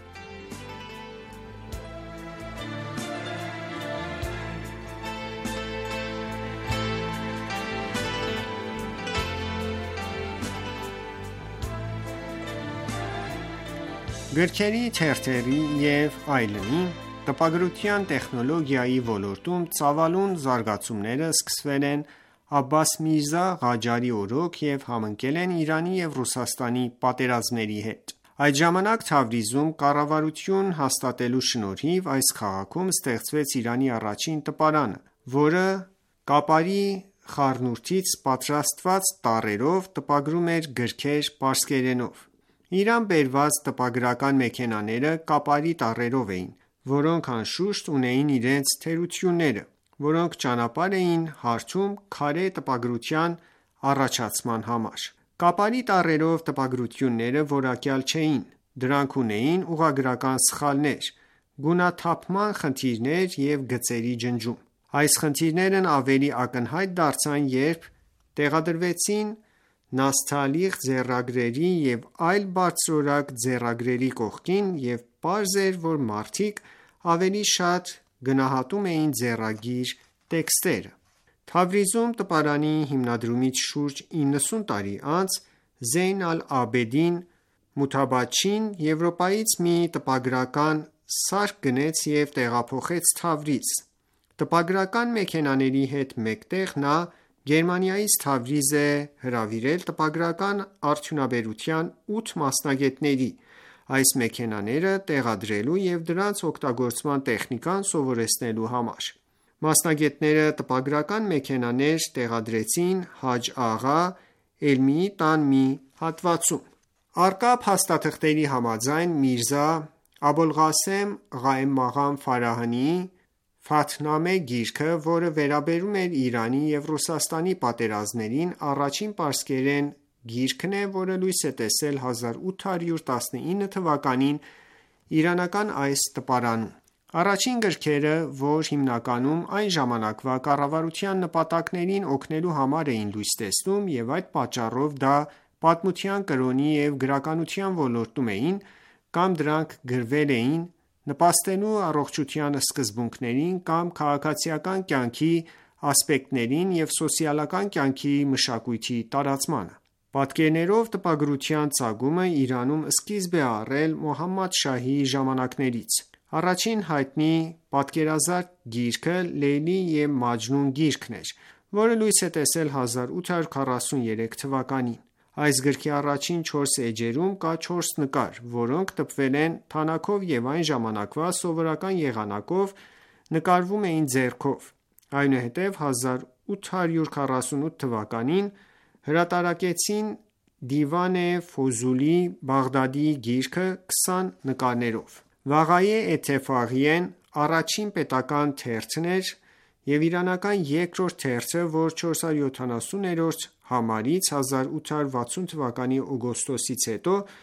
Գրքերի, թերթերի և այլնի տպագրության տեխնոլոգիայի ոլորտում ծավալուն զարգացումները սկսվել են Աբբաս Միրզա Ղաջարի օրոք և համընկել են Իրանի և Ռուսաստանի պատերազմների հետ։ Այդ ժամանակ Թավրիզում կառավարություն հաստատելու շնորհիվ այս քաղաքում ստեղծվեց Իրանի առաջին տպարանը, որը կապարի խառնուրդից պատրաստված տառերով տպագրում էր գրքեր պարսկերենով։ Իրան բերված տպագրական մեքենաները կապարի տառերով էին, որոնք անշուշտ ունեին իրենց թերությունները, որոնք ճանապարհ էին հարթում քարե տպագրության առաջացման համար։ Կապարի տառերով տպագրությունները որակյալ չէին, դրանք ունեին ուղղագրական սխալներ, գունաթափման խնդիրներ և գծերի ջնջում։ Այս խնդիրներն ավելի ակնհայտ դարձան, երբ տեղադրվեցին նասթալիղ ձեռագրերի և այլ բարձրորակ ձեռագրերի կողքին, և պարզ էր, որ մարդիկ ավելի շատ գնահատում էին ձեռագիր տեքստերը։ Թավրիզում տպարանի հիմնադրումից շուրջ իննսուն տարի անց Զեյն ալ-Աբեդին Մութաբադչին Եվրոպայից մի տպագրական սարք գնեց և տեղափոխեց Թավրիզ։ Տպագրական մեքենաների հետ մեկտեղ նա Գերմանիայից Թավրիզ է հրավիրել տպագրական արդյունաբերության ութ մասնագետների՝ այս մեքենաները տեղադրելու և դրանց օգտագործման տեխնիկան սովորեցնելու համար։ Մասնագետները տպագրական մեքենաներ տեղադրեցին Հաջ Աղա Էլմիի տան մի հատվածում։ Առկա փաստաթղթերի համաձայն Միրզա Աբոլղասեմ Ղաեմ Ֆարահանիի «Ֆաթհնամե» գիրքը, որը վերաբերում էր Իրանի և Ռուսաստանի պատերազմներին, առաջին պարսկերեն գիրքն է, որը լույս է տեսել հազար ութ հարյուր տասնինը թվականին իրանական այս տպարանում։ Առաջին գրքերը, որ հիմնականում այն ժամանակվա կառավարության նպատակներին օգնելու համար էին լույս տեսնում և այդ պատճառով դա պատմության, կրոնի և գրականության ոլորտում էին, կամ դրանք գրվել էին նպաստելու առողջության սկզբունքներին կամ քաղաքացիական կյանքի ասպեկտներին և սոցիալական կյանքի մշակույթի տարածմանը։ Պատկերներով տպագրության ծագումը Իրանում սկիզբ է առել Մոհամմադ Շահի ժամանակներից։ Առաջին հայտնի պատկերազարդ գիրքը Լեյլի և Մաջնուն գիրքն էր, որը լույս է տեսել հազար ութ հարյուր քառասուներեք թվականին։ Այս գրքի առաջին չորս էջերում կա չորս նկար, որոնք տպվել են թանաքով և այն ժամանակվա սովորական եղանակով նկարվում էին ձեռքով։ Այնուհետև հազար ութ հարյուր քառասունութ թվականին հրատարակեցին Դիվան-ե Ֆոզուլի Բաղդադիի գիրքը քսան նկարներով։ Վաղայե Էթեֆաղիեն առաջին պետական թերթն էր և իրանական երկրորդ թերթը, որ չորս հարյուր յոթանասուներորդ համարից հազար ութ հարյուր վաթսուն թվականի օգոստոսից հետո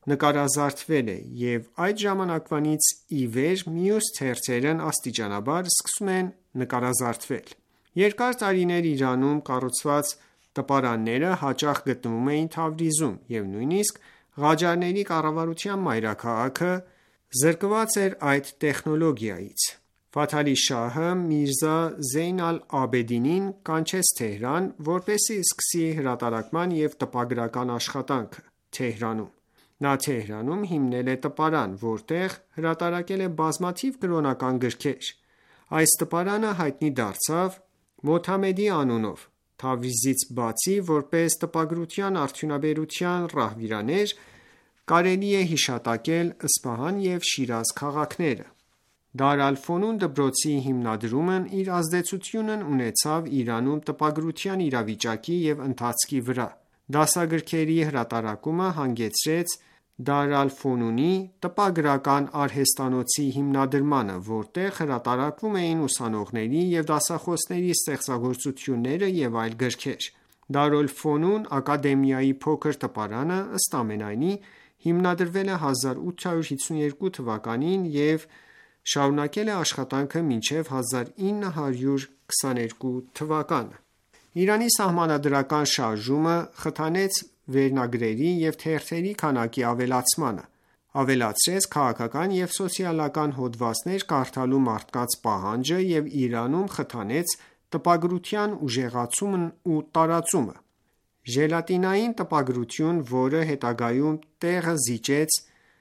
նկարազարդվել է, և այդ ժամանակվանից ի վեր մյուս թերթերն աստիճանաբար սկսում են նկարազարդվել: Երկար տարիներ Իրանում կառուցված տպարանները հաճախ գտնվում էին Թավրիզում, և նույնիսկ Ղաջարների կառավարության մայրաքաղաքը զրկված էր այդ տեխնոլոգիայից: Ֆաթհ Ալի Շահը Միրզա Զեյն ալ-Աբեդինին կանչեց Թեհրան, որպեսզի սկսի հրատարակման և տպագրական աշխատանքը Թեհրանում: Նա Թեհրանում հիմնել է տպարան, որտեղ հրատարակել է բազմաթիվ կրոնական գրքեր: Այս տպարանը հայտնի դարձավ Մոթամեդի անունով: Թավրիզից բացի, որպես տպագրության արդյունաբերության ռահվիրաներ, կարելի է հիշատակել Սպահան և Շիրազ քաղաքները: Դար ալ-Ֆոնուն դպրոցի հիմնադրումն իր ազդեցությունն ունեցավ Իրանում տպագրության իրավիճակի և ընթացքի վրա: Դասագրքերի հրատարակումը հանգեցրեց Դար ալ-Ֆոնունի տպագրական արհեստանոցի հիմնադրմանը, որտեղ հրատարակվում էին ուսանողների և դասախոսների ստեղծագործությունները և այլ գրքեր: Դար ալ-Ֆոնուն ակադեմիայի փոքր տպարանը, ըստ ամենայնի, հիմնադրվել է հազար ութ հարյուր հիսունյոթ թվականին և շարունակել է աշխատանքը մինչև հազար ինը հարյուր քսաներկու թվականը: Իրանի սահմանադրական շարժումը խթանեց վերնագրերի և թերթերի քանակի ավելացմանը, ավելացրեց քաղաքական և սոցիալական հոդվածներ կարդալու մարդկանց պահանջը և Իրանում խթանեց տպագրության ուժեղացումն ու տարածումը: Ժելատինային տպագրություն, որը հետագայում տեղը զիջեց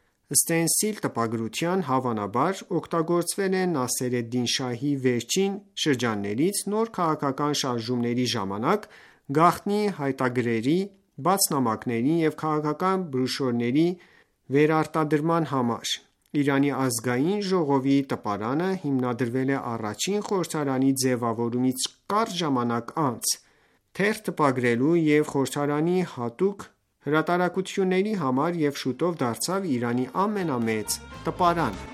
ստենսիլ տպագրության, հավանաբար օգտագործվել է Նասեր ալ-Դին Շահի վերջին շրջաններից նոր քաղաքական շարժումների ժամանակ գաղտնի հայտագրերի, բաց նամակների և քաղաքական բրոշյուրների վերարտադրման համար: Իրանի ազգային ժողովի տպարանը հիմնադրվել է առաջին խորհրդարանի ձևավորումից կարճ ժամանակ անց, թերթ տպագրելու և խորհրդարանի հատուկ հրատարակությունների համար և շուտով դարձավ Իրանի ամենամեծ տպարանը: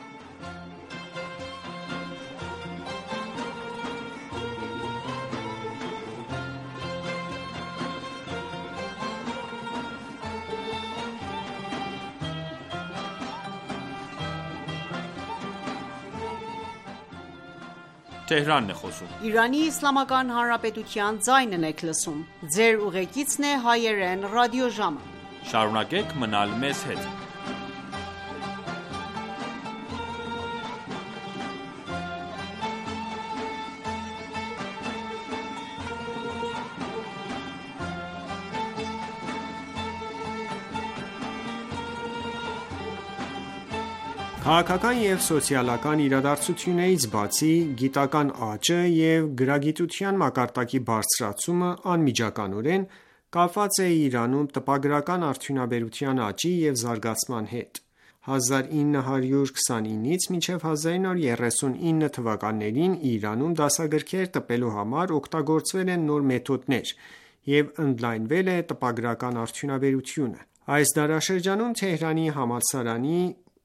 Քաղաքական և սոցիալական իրադարձություններից բացի, գիտական աճը և գրագիտության մակարդակի բարձրացումը անմիջականորեն կապված է Իրանում տպագրական արդյունաբերության աճի և զարգացման հետ: հազար ինը հարյուր քսանինից մինչև հազար ինը հարյուր երեսուն ինը թվականներին Իրանում դասագրքեր տպելու համար օգտագործվել են նոր մեթոդներ և ընդլայնվել է տպագրական արդյունաբերությունը: Այս դարաշրջանում Թեհրանի համալսարանի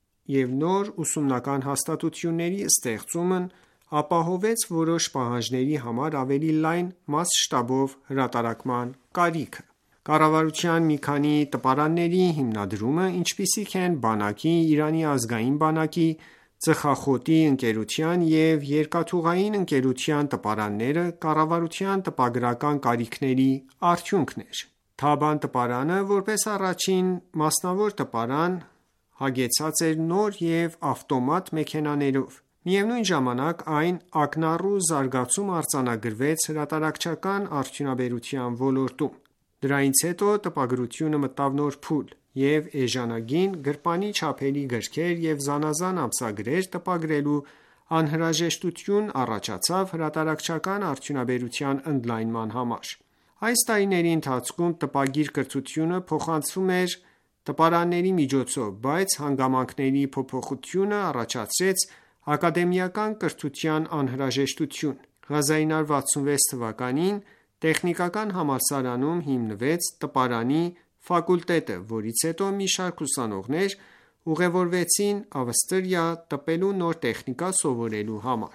և նոր ուսումնական հաստատությունների ստեղծումն ապահովեց որոշ պահանջների համար ավելի լայն մասշտաբով հրատարակման կարիքը: Կառավարության մի քանի տպարանների հիմնադրումը, ինչպիսիք են բանակի, Իրանի ազգային բանակի, ծխախոտի ընկերության և երկաթուղային ընկերության տպարանները, կառավարության տպագրական կարիքների արդյունքն էր: Թաբան տպարանը, որպես առաջին մասնավոր տպարան, հագեցած էր նոր և ավտոմատ մեքենաներով: Միևնույն ժամանակ, այն ակնառու զարգացում արձանագրվեց հրատարակչական արդյունաբերության ոլորտում: Դրանից հետո տպագրությունը մտավ նոր փուլ, և էժանագին, գրպանի չափերի գրքեր և զանազան ամսագրեր տպագրելու անհրաժեշտություն առաջացավ հրատարակչական արդյունաբերության ընդլայնման համար: Այս տարիների ընթացքում տպագիր կրթությունը փոխանցվում էր տպարանների միջոցով, բայց հանգամանքների փոփոխությունը առաջացրեց ակադեմիական կրթության անհրաժեշտություն: հազար ինը հարյուր վաթսունվեց թվականին տեխնիկական համալսարանում հիմնվեց տպարանի ֆակուլտետը, որից հետո մի շարք ուսանողներ ուղևորվեցին Ավստրիա տպելու նոր տեխնիկա սովորելու համար: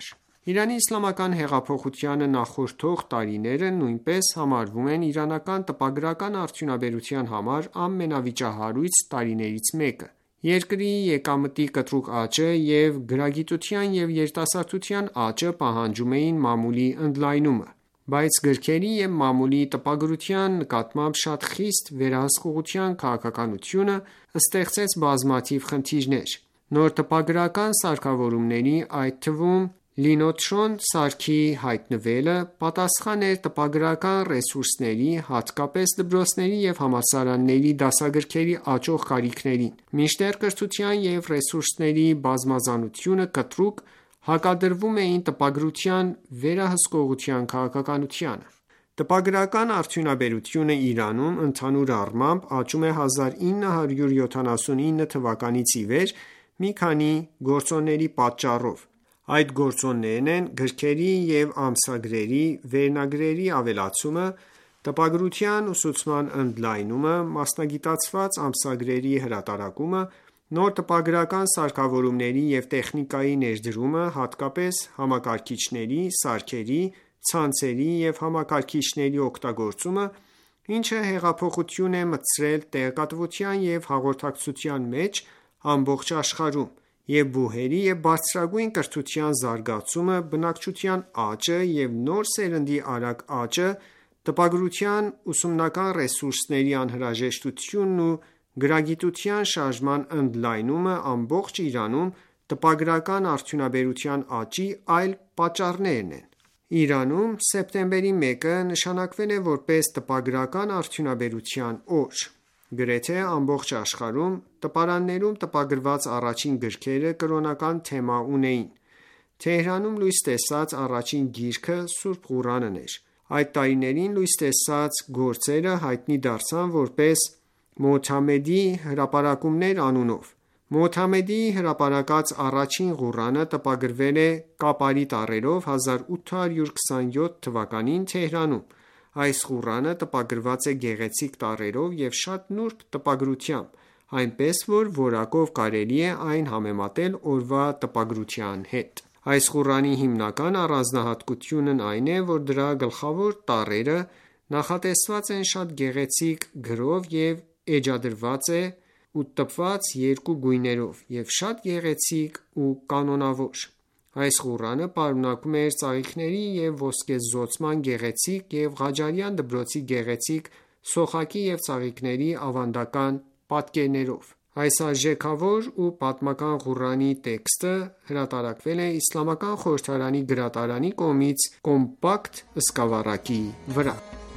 Իրանի իսլամական հեղափոխությանը նախորդող տարիները նույնպես համարվում են իրանական տպագրական արդյունաբերության համար ամենավիճահարույց տարիներից մեկը։ Երկրի եկամտի կտրուկ աճը և գրագիտության և երիտասարդության աճը պահանջում էին մամուլի ընդլայնումը, բայց գրքերի և մամուլի տպագրության նկատմամբ շատ խիստ վերահսկողության քաղաքականությունը ստեղծեց բազմաթիվ խնդիրներ։ Նոր տպագրական սարքավորումների, այդ թվում լինոթրոն սարքի հայտնվելը պատասխան էր տպագրական ռեսուրսների, հատկապես դպրոցների և համալսարանների դասագրքերի աճող կարիքներին, մինչդեռ կրթության և ռեսուրսների բազմազանությունը կտրուկ հակադրվում էին տպագրության վերահսկողության քաղաքականությանը։ Տպագրական արդյունաբերությունը Իրանում ընդհանուր առմամբ աճում է հազար ինը հարյուր յոթանասունինը թվականից ի վեր մի քանի գործոնների պատճառով։ Այդ գործոններն են գրքերի և ամսագրերի վերնագրերի ավելացումը, տպագրության ուսուցման ընդլայնումը, մասնագիտացված ամսագրերի հրատարակումը, նոր տպագրական սարքավորումների և տեխնիկայի ներդրումը, հատկապես համակարգիչների, սարքերի, ցանցերի և համակարգիչների օգտագործումը, ինչը հեղափոխություն է մտցրել տեղեկատվության և հաղորդակցության մեջ ամբողջ աշխարհում, և բուհերի և բարձրագույն կրթության զարգացումը, բնակչության աճը և նոր սերնդի արագ աճը, տպագրության ուսումնական ռեսուրսների անհրաժեշտությունն ու գրագիտության շարժման ընդլայնումը ամբողջ Իրանում տպագրական արդյունաբերության աճի այլ պատճառներ են։ Իրանում սեպտեմբերի մեկը նշանակվել է որպես տպագրական արդյունաբերության օր։ Գրեթե ամբողջ աշխարհում տպարաններում տպագրված առաջին գրքերը կրոնական թեմա ունեին։ Թեհրանում լույս տեսած առաջին գիրքը Սուրբ Ղուրանն էր։ Այդ տարիներին լույս տեսած գործերը հայտնի դարձան որպես Մոթամեդի հրապարակումներ անունով։ Մոթամեդիի հրապարակած առաջին Ղուրանը տպագրվել է կապարի տառերով հազար ութ հարյուր քսանյոթ թվականին Թեհրանում։ Այս Ղուրանը տպագրված է գեղեցիկ տառերով և շատ նուրբ տպագրությամբ, այնպես որ որակով կարելի է այն համեմատել օրվա տպագրության հետ։ Այս Ղուրանի հիմնական առանձնահատկությունն այն է, որ դրա գլխավոր տառերը նախատեսված են շատ գեղեցիկ գրով և էջադրված է ու տպված երկու գույներով և շատ գեղեցիկ ու կանոնավոր։ Այս Ղուրանը պարունակում էր ծաղիկների և ոսկեզօծման գեղեցիկ և Ղաջարյան դպրոցի գեղեցիկ սոխակի և ծաղիկների ավանդական պատկերներով։ Այս արժեքավոր ու պատմական Ղուրանի տեքստը հրատարակվել է Իսլամական խորհրդարանի գրադարանի կողմից կոմպակտ սկավառակի վրա։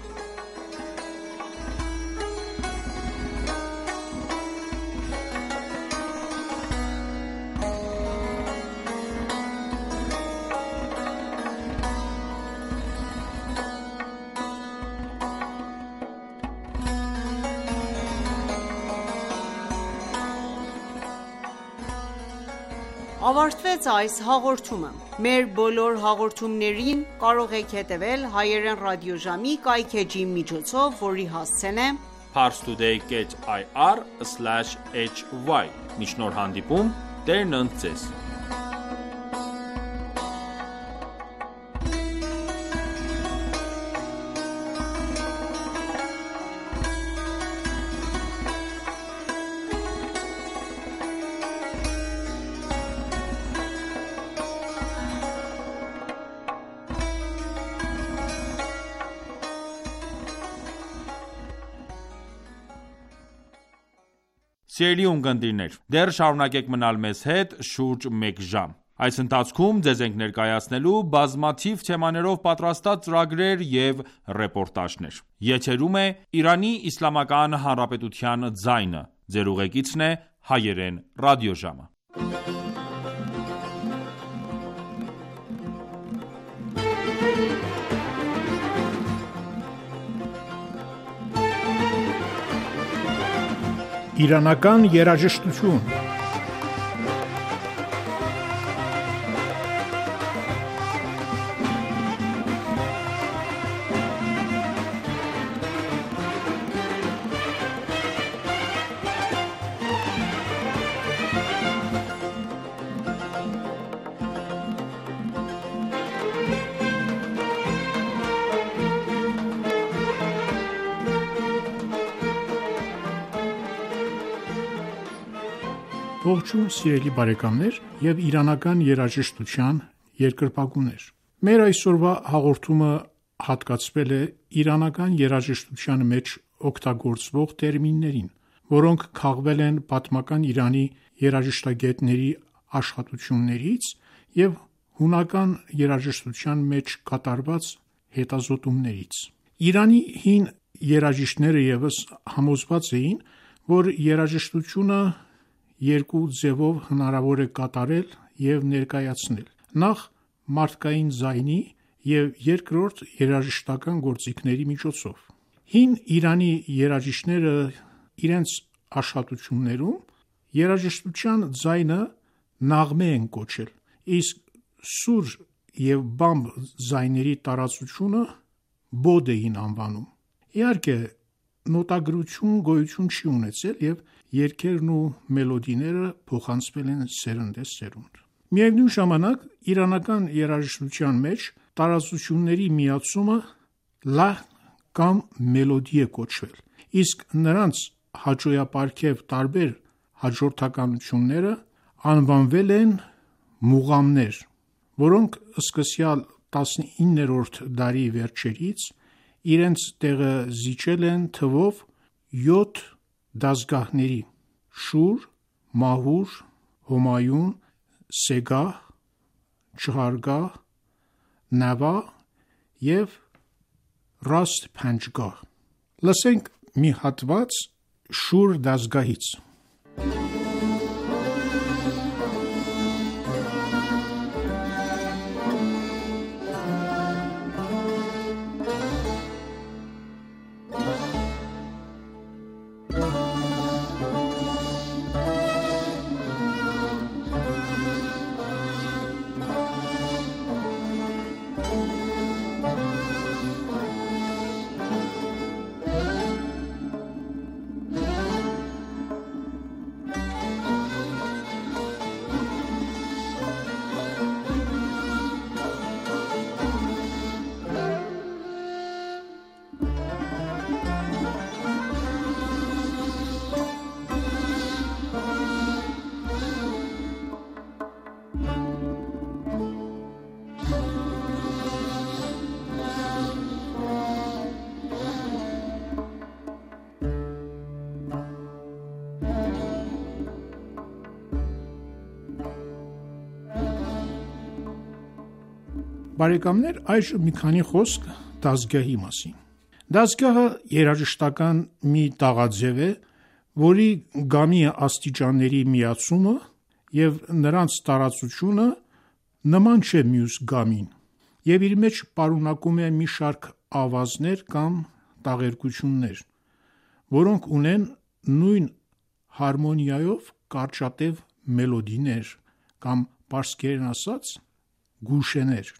Ավարտվեց այս հաղորդումը։ Մեր բոլոր հաղորդումներին կարող եք հետևել հայերեն ռադիոժամի կայքէջի միջոցով, որի հասցեն է parstoday dot i r slash h y։ Մինչ նոր հանդիպում, Տերն ընդ ձեզ։ Սիրելի ունկնդիրներ, դեռ շարունակեք մնալ մեզ հետ շուրջ մեկ ժամ։ Այս ընթացքում ձեզ ենք ներկայացնելու բազմաթիվ թեմաներով պատրաստած ծրագրեր և ռեպորտաժներ։ Եթերում է Իրանի Իսլամական Հանրապետության ձայնը։ Ձեր ուղեկիցն է հայերեն ռադիոժամը։ Իրանական երաժշտություն։ Ողջույն սիրելի բարեկամներ եւ իրանական երաժշտության երկրպագուներ։ Մեր այսօրվա հաղորդումը հատկացվել է իրանական երաժշտության մեջ օգտագործվող տերմիններին, որոնք քաղվել են պատմական Իրանի երաժշտագետների աշխատություններից եւ հունական երաժշտության մեջ կատարված հետազոտումներից։ Իրանի հին երաժիշտները եւս համոզված էին, որ երաժշտությունը երկու ձևով հնարավոր է կատարել եւ ներկայացնել։ Նախ մարդկային ձայնի եւ երկրորդ երաժշտական գործիքների միջոցով։ Հին Իրանի երաժիշտները իրենց աշխատություններում երաժշտության ձայնը նաղմե են կոչել, իսկ սուր եւ բամբ ձայների տարածությունը բոդ էին անվանում։ Իհարկե, նոտագրություն գոյություն չի ունեցել եւ երգերն ու մելոդիները փոխանցվել են սերնդե սերունդ։ Միևնույն ժամանակ իրանական երաժշտության մեջ տարածությունների միացումը լահն կամ մելոդի է կոչվել, իսկ նրանց հաճոյապարգև տարբեր հաջորդականությունները անվանվել են մուղամներ, որոնք սկսյալ տասնիններորդ դարի վերջերից իրենց տեղը զիջել են թվով յոթ դասգահների՝ շուր, մահուր, հոմայուն, սեգահ, չհարգահ, նավա և ռաստ փանջգահ։ Լսենք մի հատված շուր դասգահից։ Բարեկամներ, այժմ մի քանի խոսք դասգահի մասին։ Դասգահը երաժշտական մի տաղաձև է, որի գամի աստիճանների միացումը եւ նրանց տարածությունը նման չէ մյուս գամին, եւ իր մեջ պարունակում է մի շարք ավազներ կամ տաղերկություններ, որոնք ունեն նույն հարմոնիայով կարճատև մելոդիներ կամ պարսկերեն ասած գուշեներ։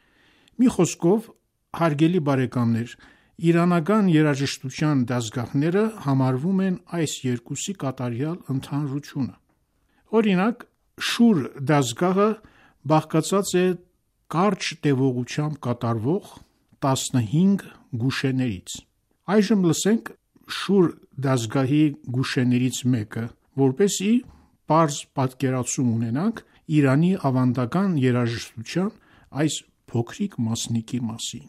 Մի խոսքով, հարգելի բարեկամներ, իրանական երաժշտության դասգահները համարվում են այս երկուսի կատարյալ ընդհանրությունը։ Օրինակ, շուր դասգահը բաղկացած է կարճ տևողությամբ կատարվող տասնհինգ գուշեներից։ Այժմ լսենք շուր դասգահի գուշեներից մեկը, որպեսզի պարզ պատկերացում ունենանք Իրանի ավանդական երաժշտության այս փոքրիկ մասնիկի մասին։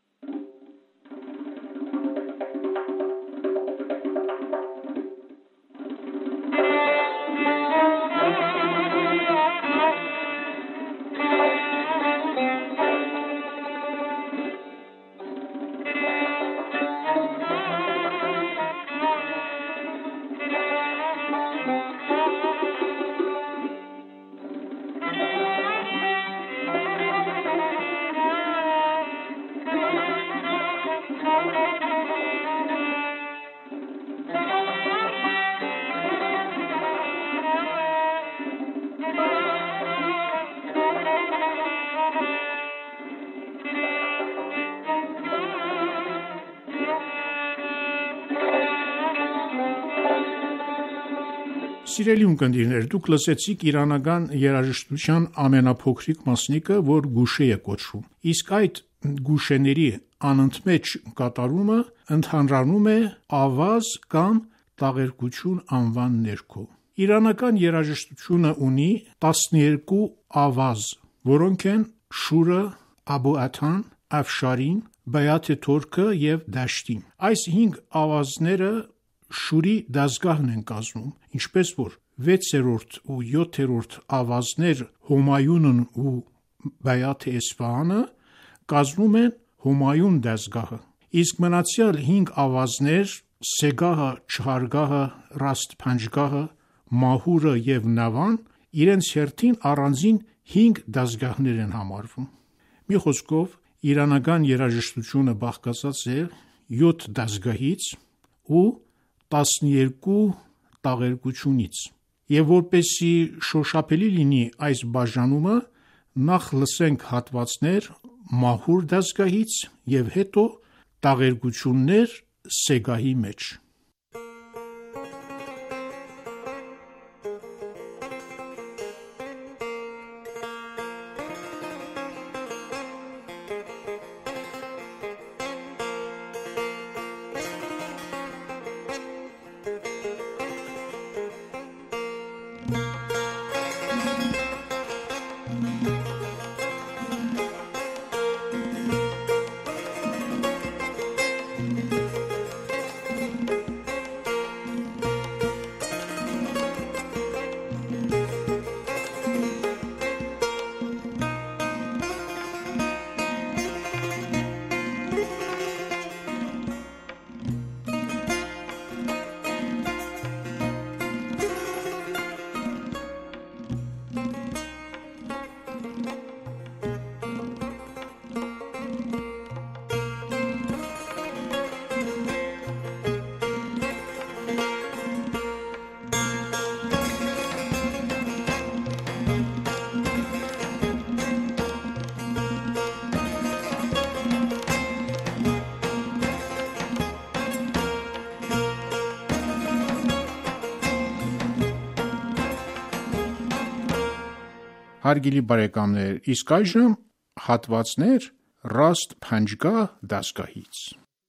Սիրելի ունկնդիրներ, դուք լսեցիք իրանական երաժշտության ամենափոքրիկ մասնիկը, որ գուշե է կոչվում։ Իսկ այդ գուշեների անընդմեջ կատարումը ընդհանրանում է ավազ կամ տաղերկություն անվան ներքո։ Իրանական երաժշտությունը ունի տասներկու ավազ, որոնք են շուրը, աբոաթան, աֆշարին, բայաթ թորքը և դաշտին։ Այս հինգ ավազները շուրի դազգահն են կազմում, ինչպես որ վեցերորդ ու յոթերորդ ավազներ Հոմայունն ու Բայաթ Էսֆահանը կազմում են Հոմայուն դազգահը, իսկ մնացյալ հինգ ավազներ Սեգահը, Չհարգահը, Ռաստ Փանջգահը, Մահուրը և Նավան իրենց հերթին առանձին հինգ դազգահներ են համարվում։ Մի խոսքով, իրանական երաժշտությունը բաղկացած է յոթ դազգահից ու տասներկու տաղերկությունից, և որպեսզի շոշափելի լինի այս բաժանումը, նախ լսենք հատվածներ Մահուր դազգահից և հետո տաղերկություններ Սեգահի մեջ։ Հարգելի բարեկամներ, իսկ այժմ հատվածներ Ռաստ Փանջգահ դազգահից։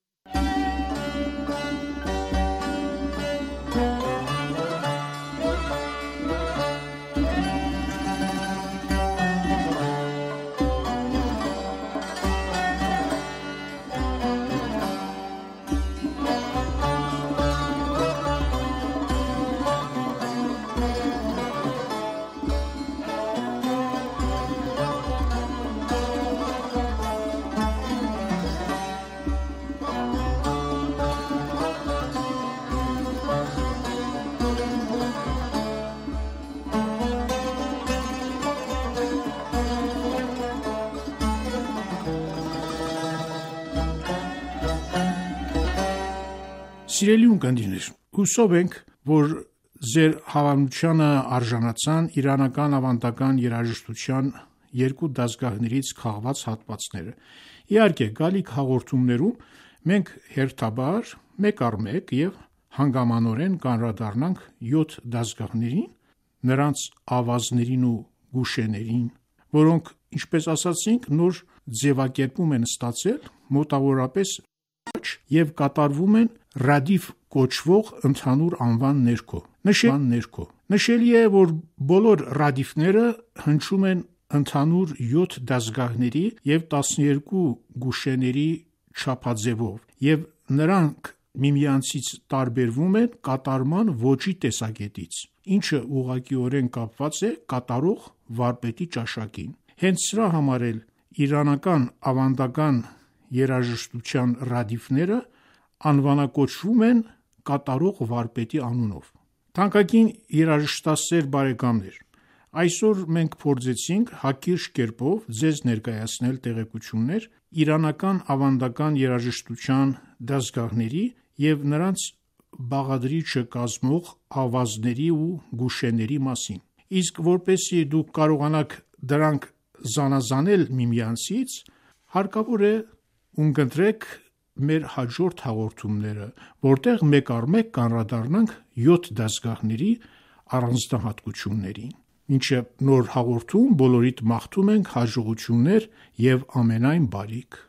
Սիրելի ունկնդիրներ, հուսով ենք, որ ձեր հավանությանը արժանացան իրանական ավանդական երաժշտության երկու դազգահներից քաղված հատվածները։ Իհարկե, գալիք հաղորդումներում մենք հերթաբար մեկ առ մեկ և հանգամանորեն կանդրադառնանք յոթ դազգահներին, նրանց ավազներին ու գուշեներին, որոնք, ինչպես ասացինք, նոր ձևակերպում են ստացել մոտավորապես և կատարվում են Ռադիֆ կոչվող ընդհանուր անվան ներքո։ Նշելի է, որ բոլոր ռադիֆները հնչում են ընդհանուր յոթ դազգահների և տասներկու գուշեների չափաձևով, և նրանք միմյանցից տարբերվում են կատարման ոճի տեսակետից, ինչը ուղղակիորեն կապված է կատարող վարպետի ճաշակին։ Հենց սրա համար էլ իրանական ավանդական երաժշտության ռադիֆները անվանակոչվում են կատարող վարպետի անունով։ Թանկագին երաժշտասեր բարեկամներ, այսօր մենք փորձեցինք հակիրճ կերպով ձեզ ներկայացնել տեղեկություններ իրանական ավանդական երաժշտության դազգահների և նրանց բաղադրիչը կազմող ավազների ու գուշեների մասին։ Իսկ որպեսզի դուք կարողանաք դրանք զանազանել միմյանցից, հարկավոր է ունկնդրեք մեր հաջորդ հաղորդումները, որտեղ մեկ առ մեկ կանդրադառնանք յոթ դազգահների առանձնահատկություններին։ Մինչև նոր հաղորդում բոլորիդ մաղթում ենք հաջողություններ և ամենայն բարիք։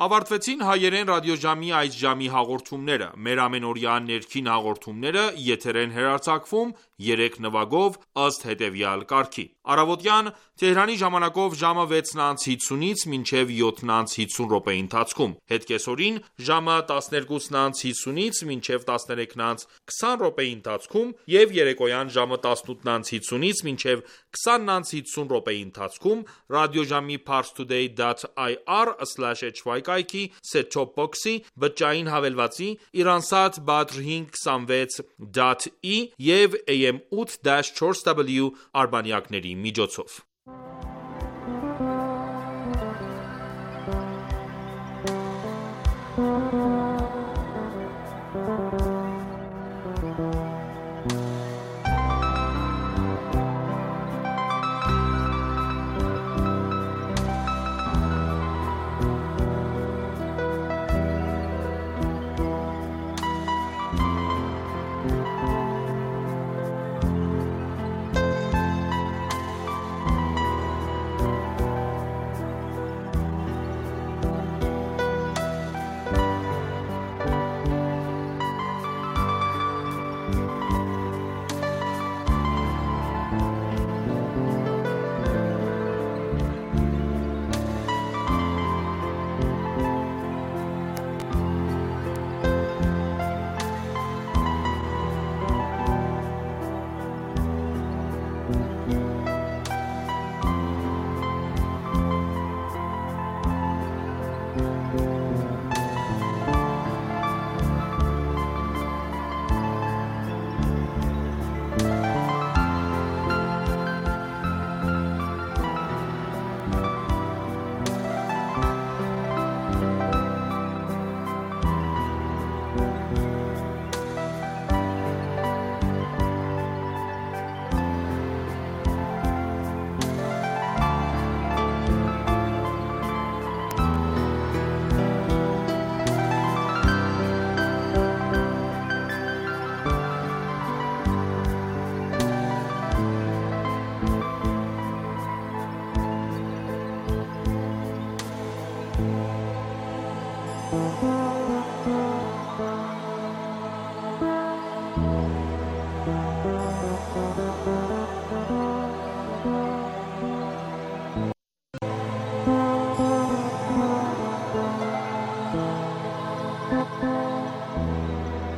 Ավարտվեցին հայերեն ռադիոժամի այս ժամի հաղորդումները: Մեր ամենօրյա ներքին հաղորդումները եթեր են հեռարձակվում երեք նվագով ըստ հետևյալ կարգի: Առավոտյան Թեհրանի ժամանակով ժամը վեցն անց հինգսունից մինչև յոթն անց հինգսուն րոպեի ընթացքում, հետկեսօրին ժամը տասներկուսն անց հինգսունից մինչև տասներեքն անց քսան րոպեի ընթացքում և երեկոյան ժամը տասնութն անց հինգսունից մինչև քսանն անց հինգսուն րոպեի ընթացքում ռադիոժամի parstoday dot i r slash h y կայքի set-top box-ի, բջջային հավելվածի, Iransat Badr հինգ քսանվեց դոտ ի և A M eight dash four W արբանյակների միջոցով: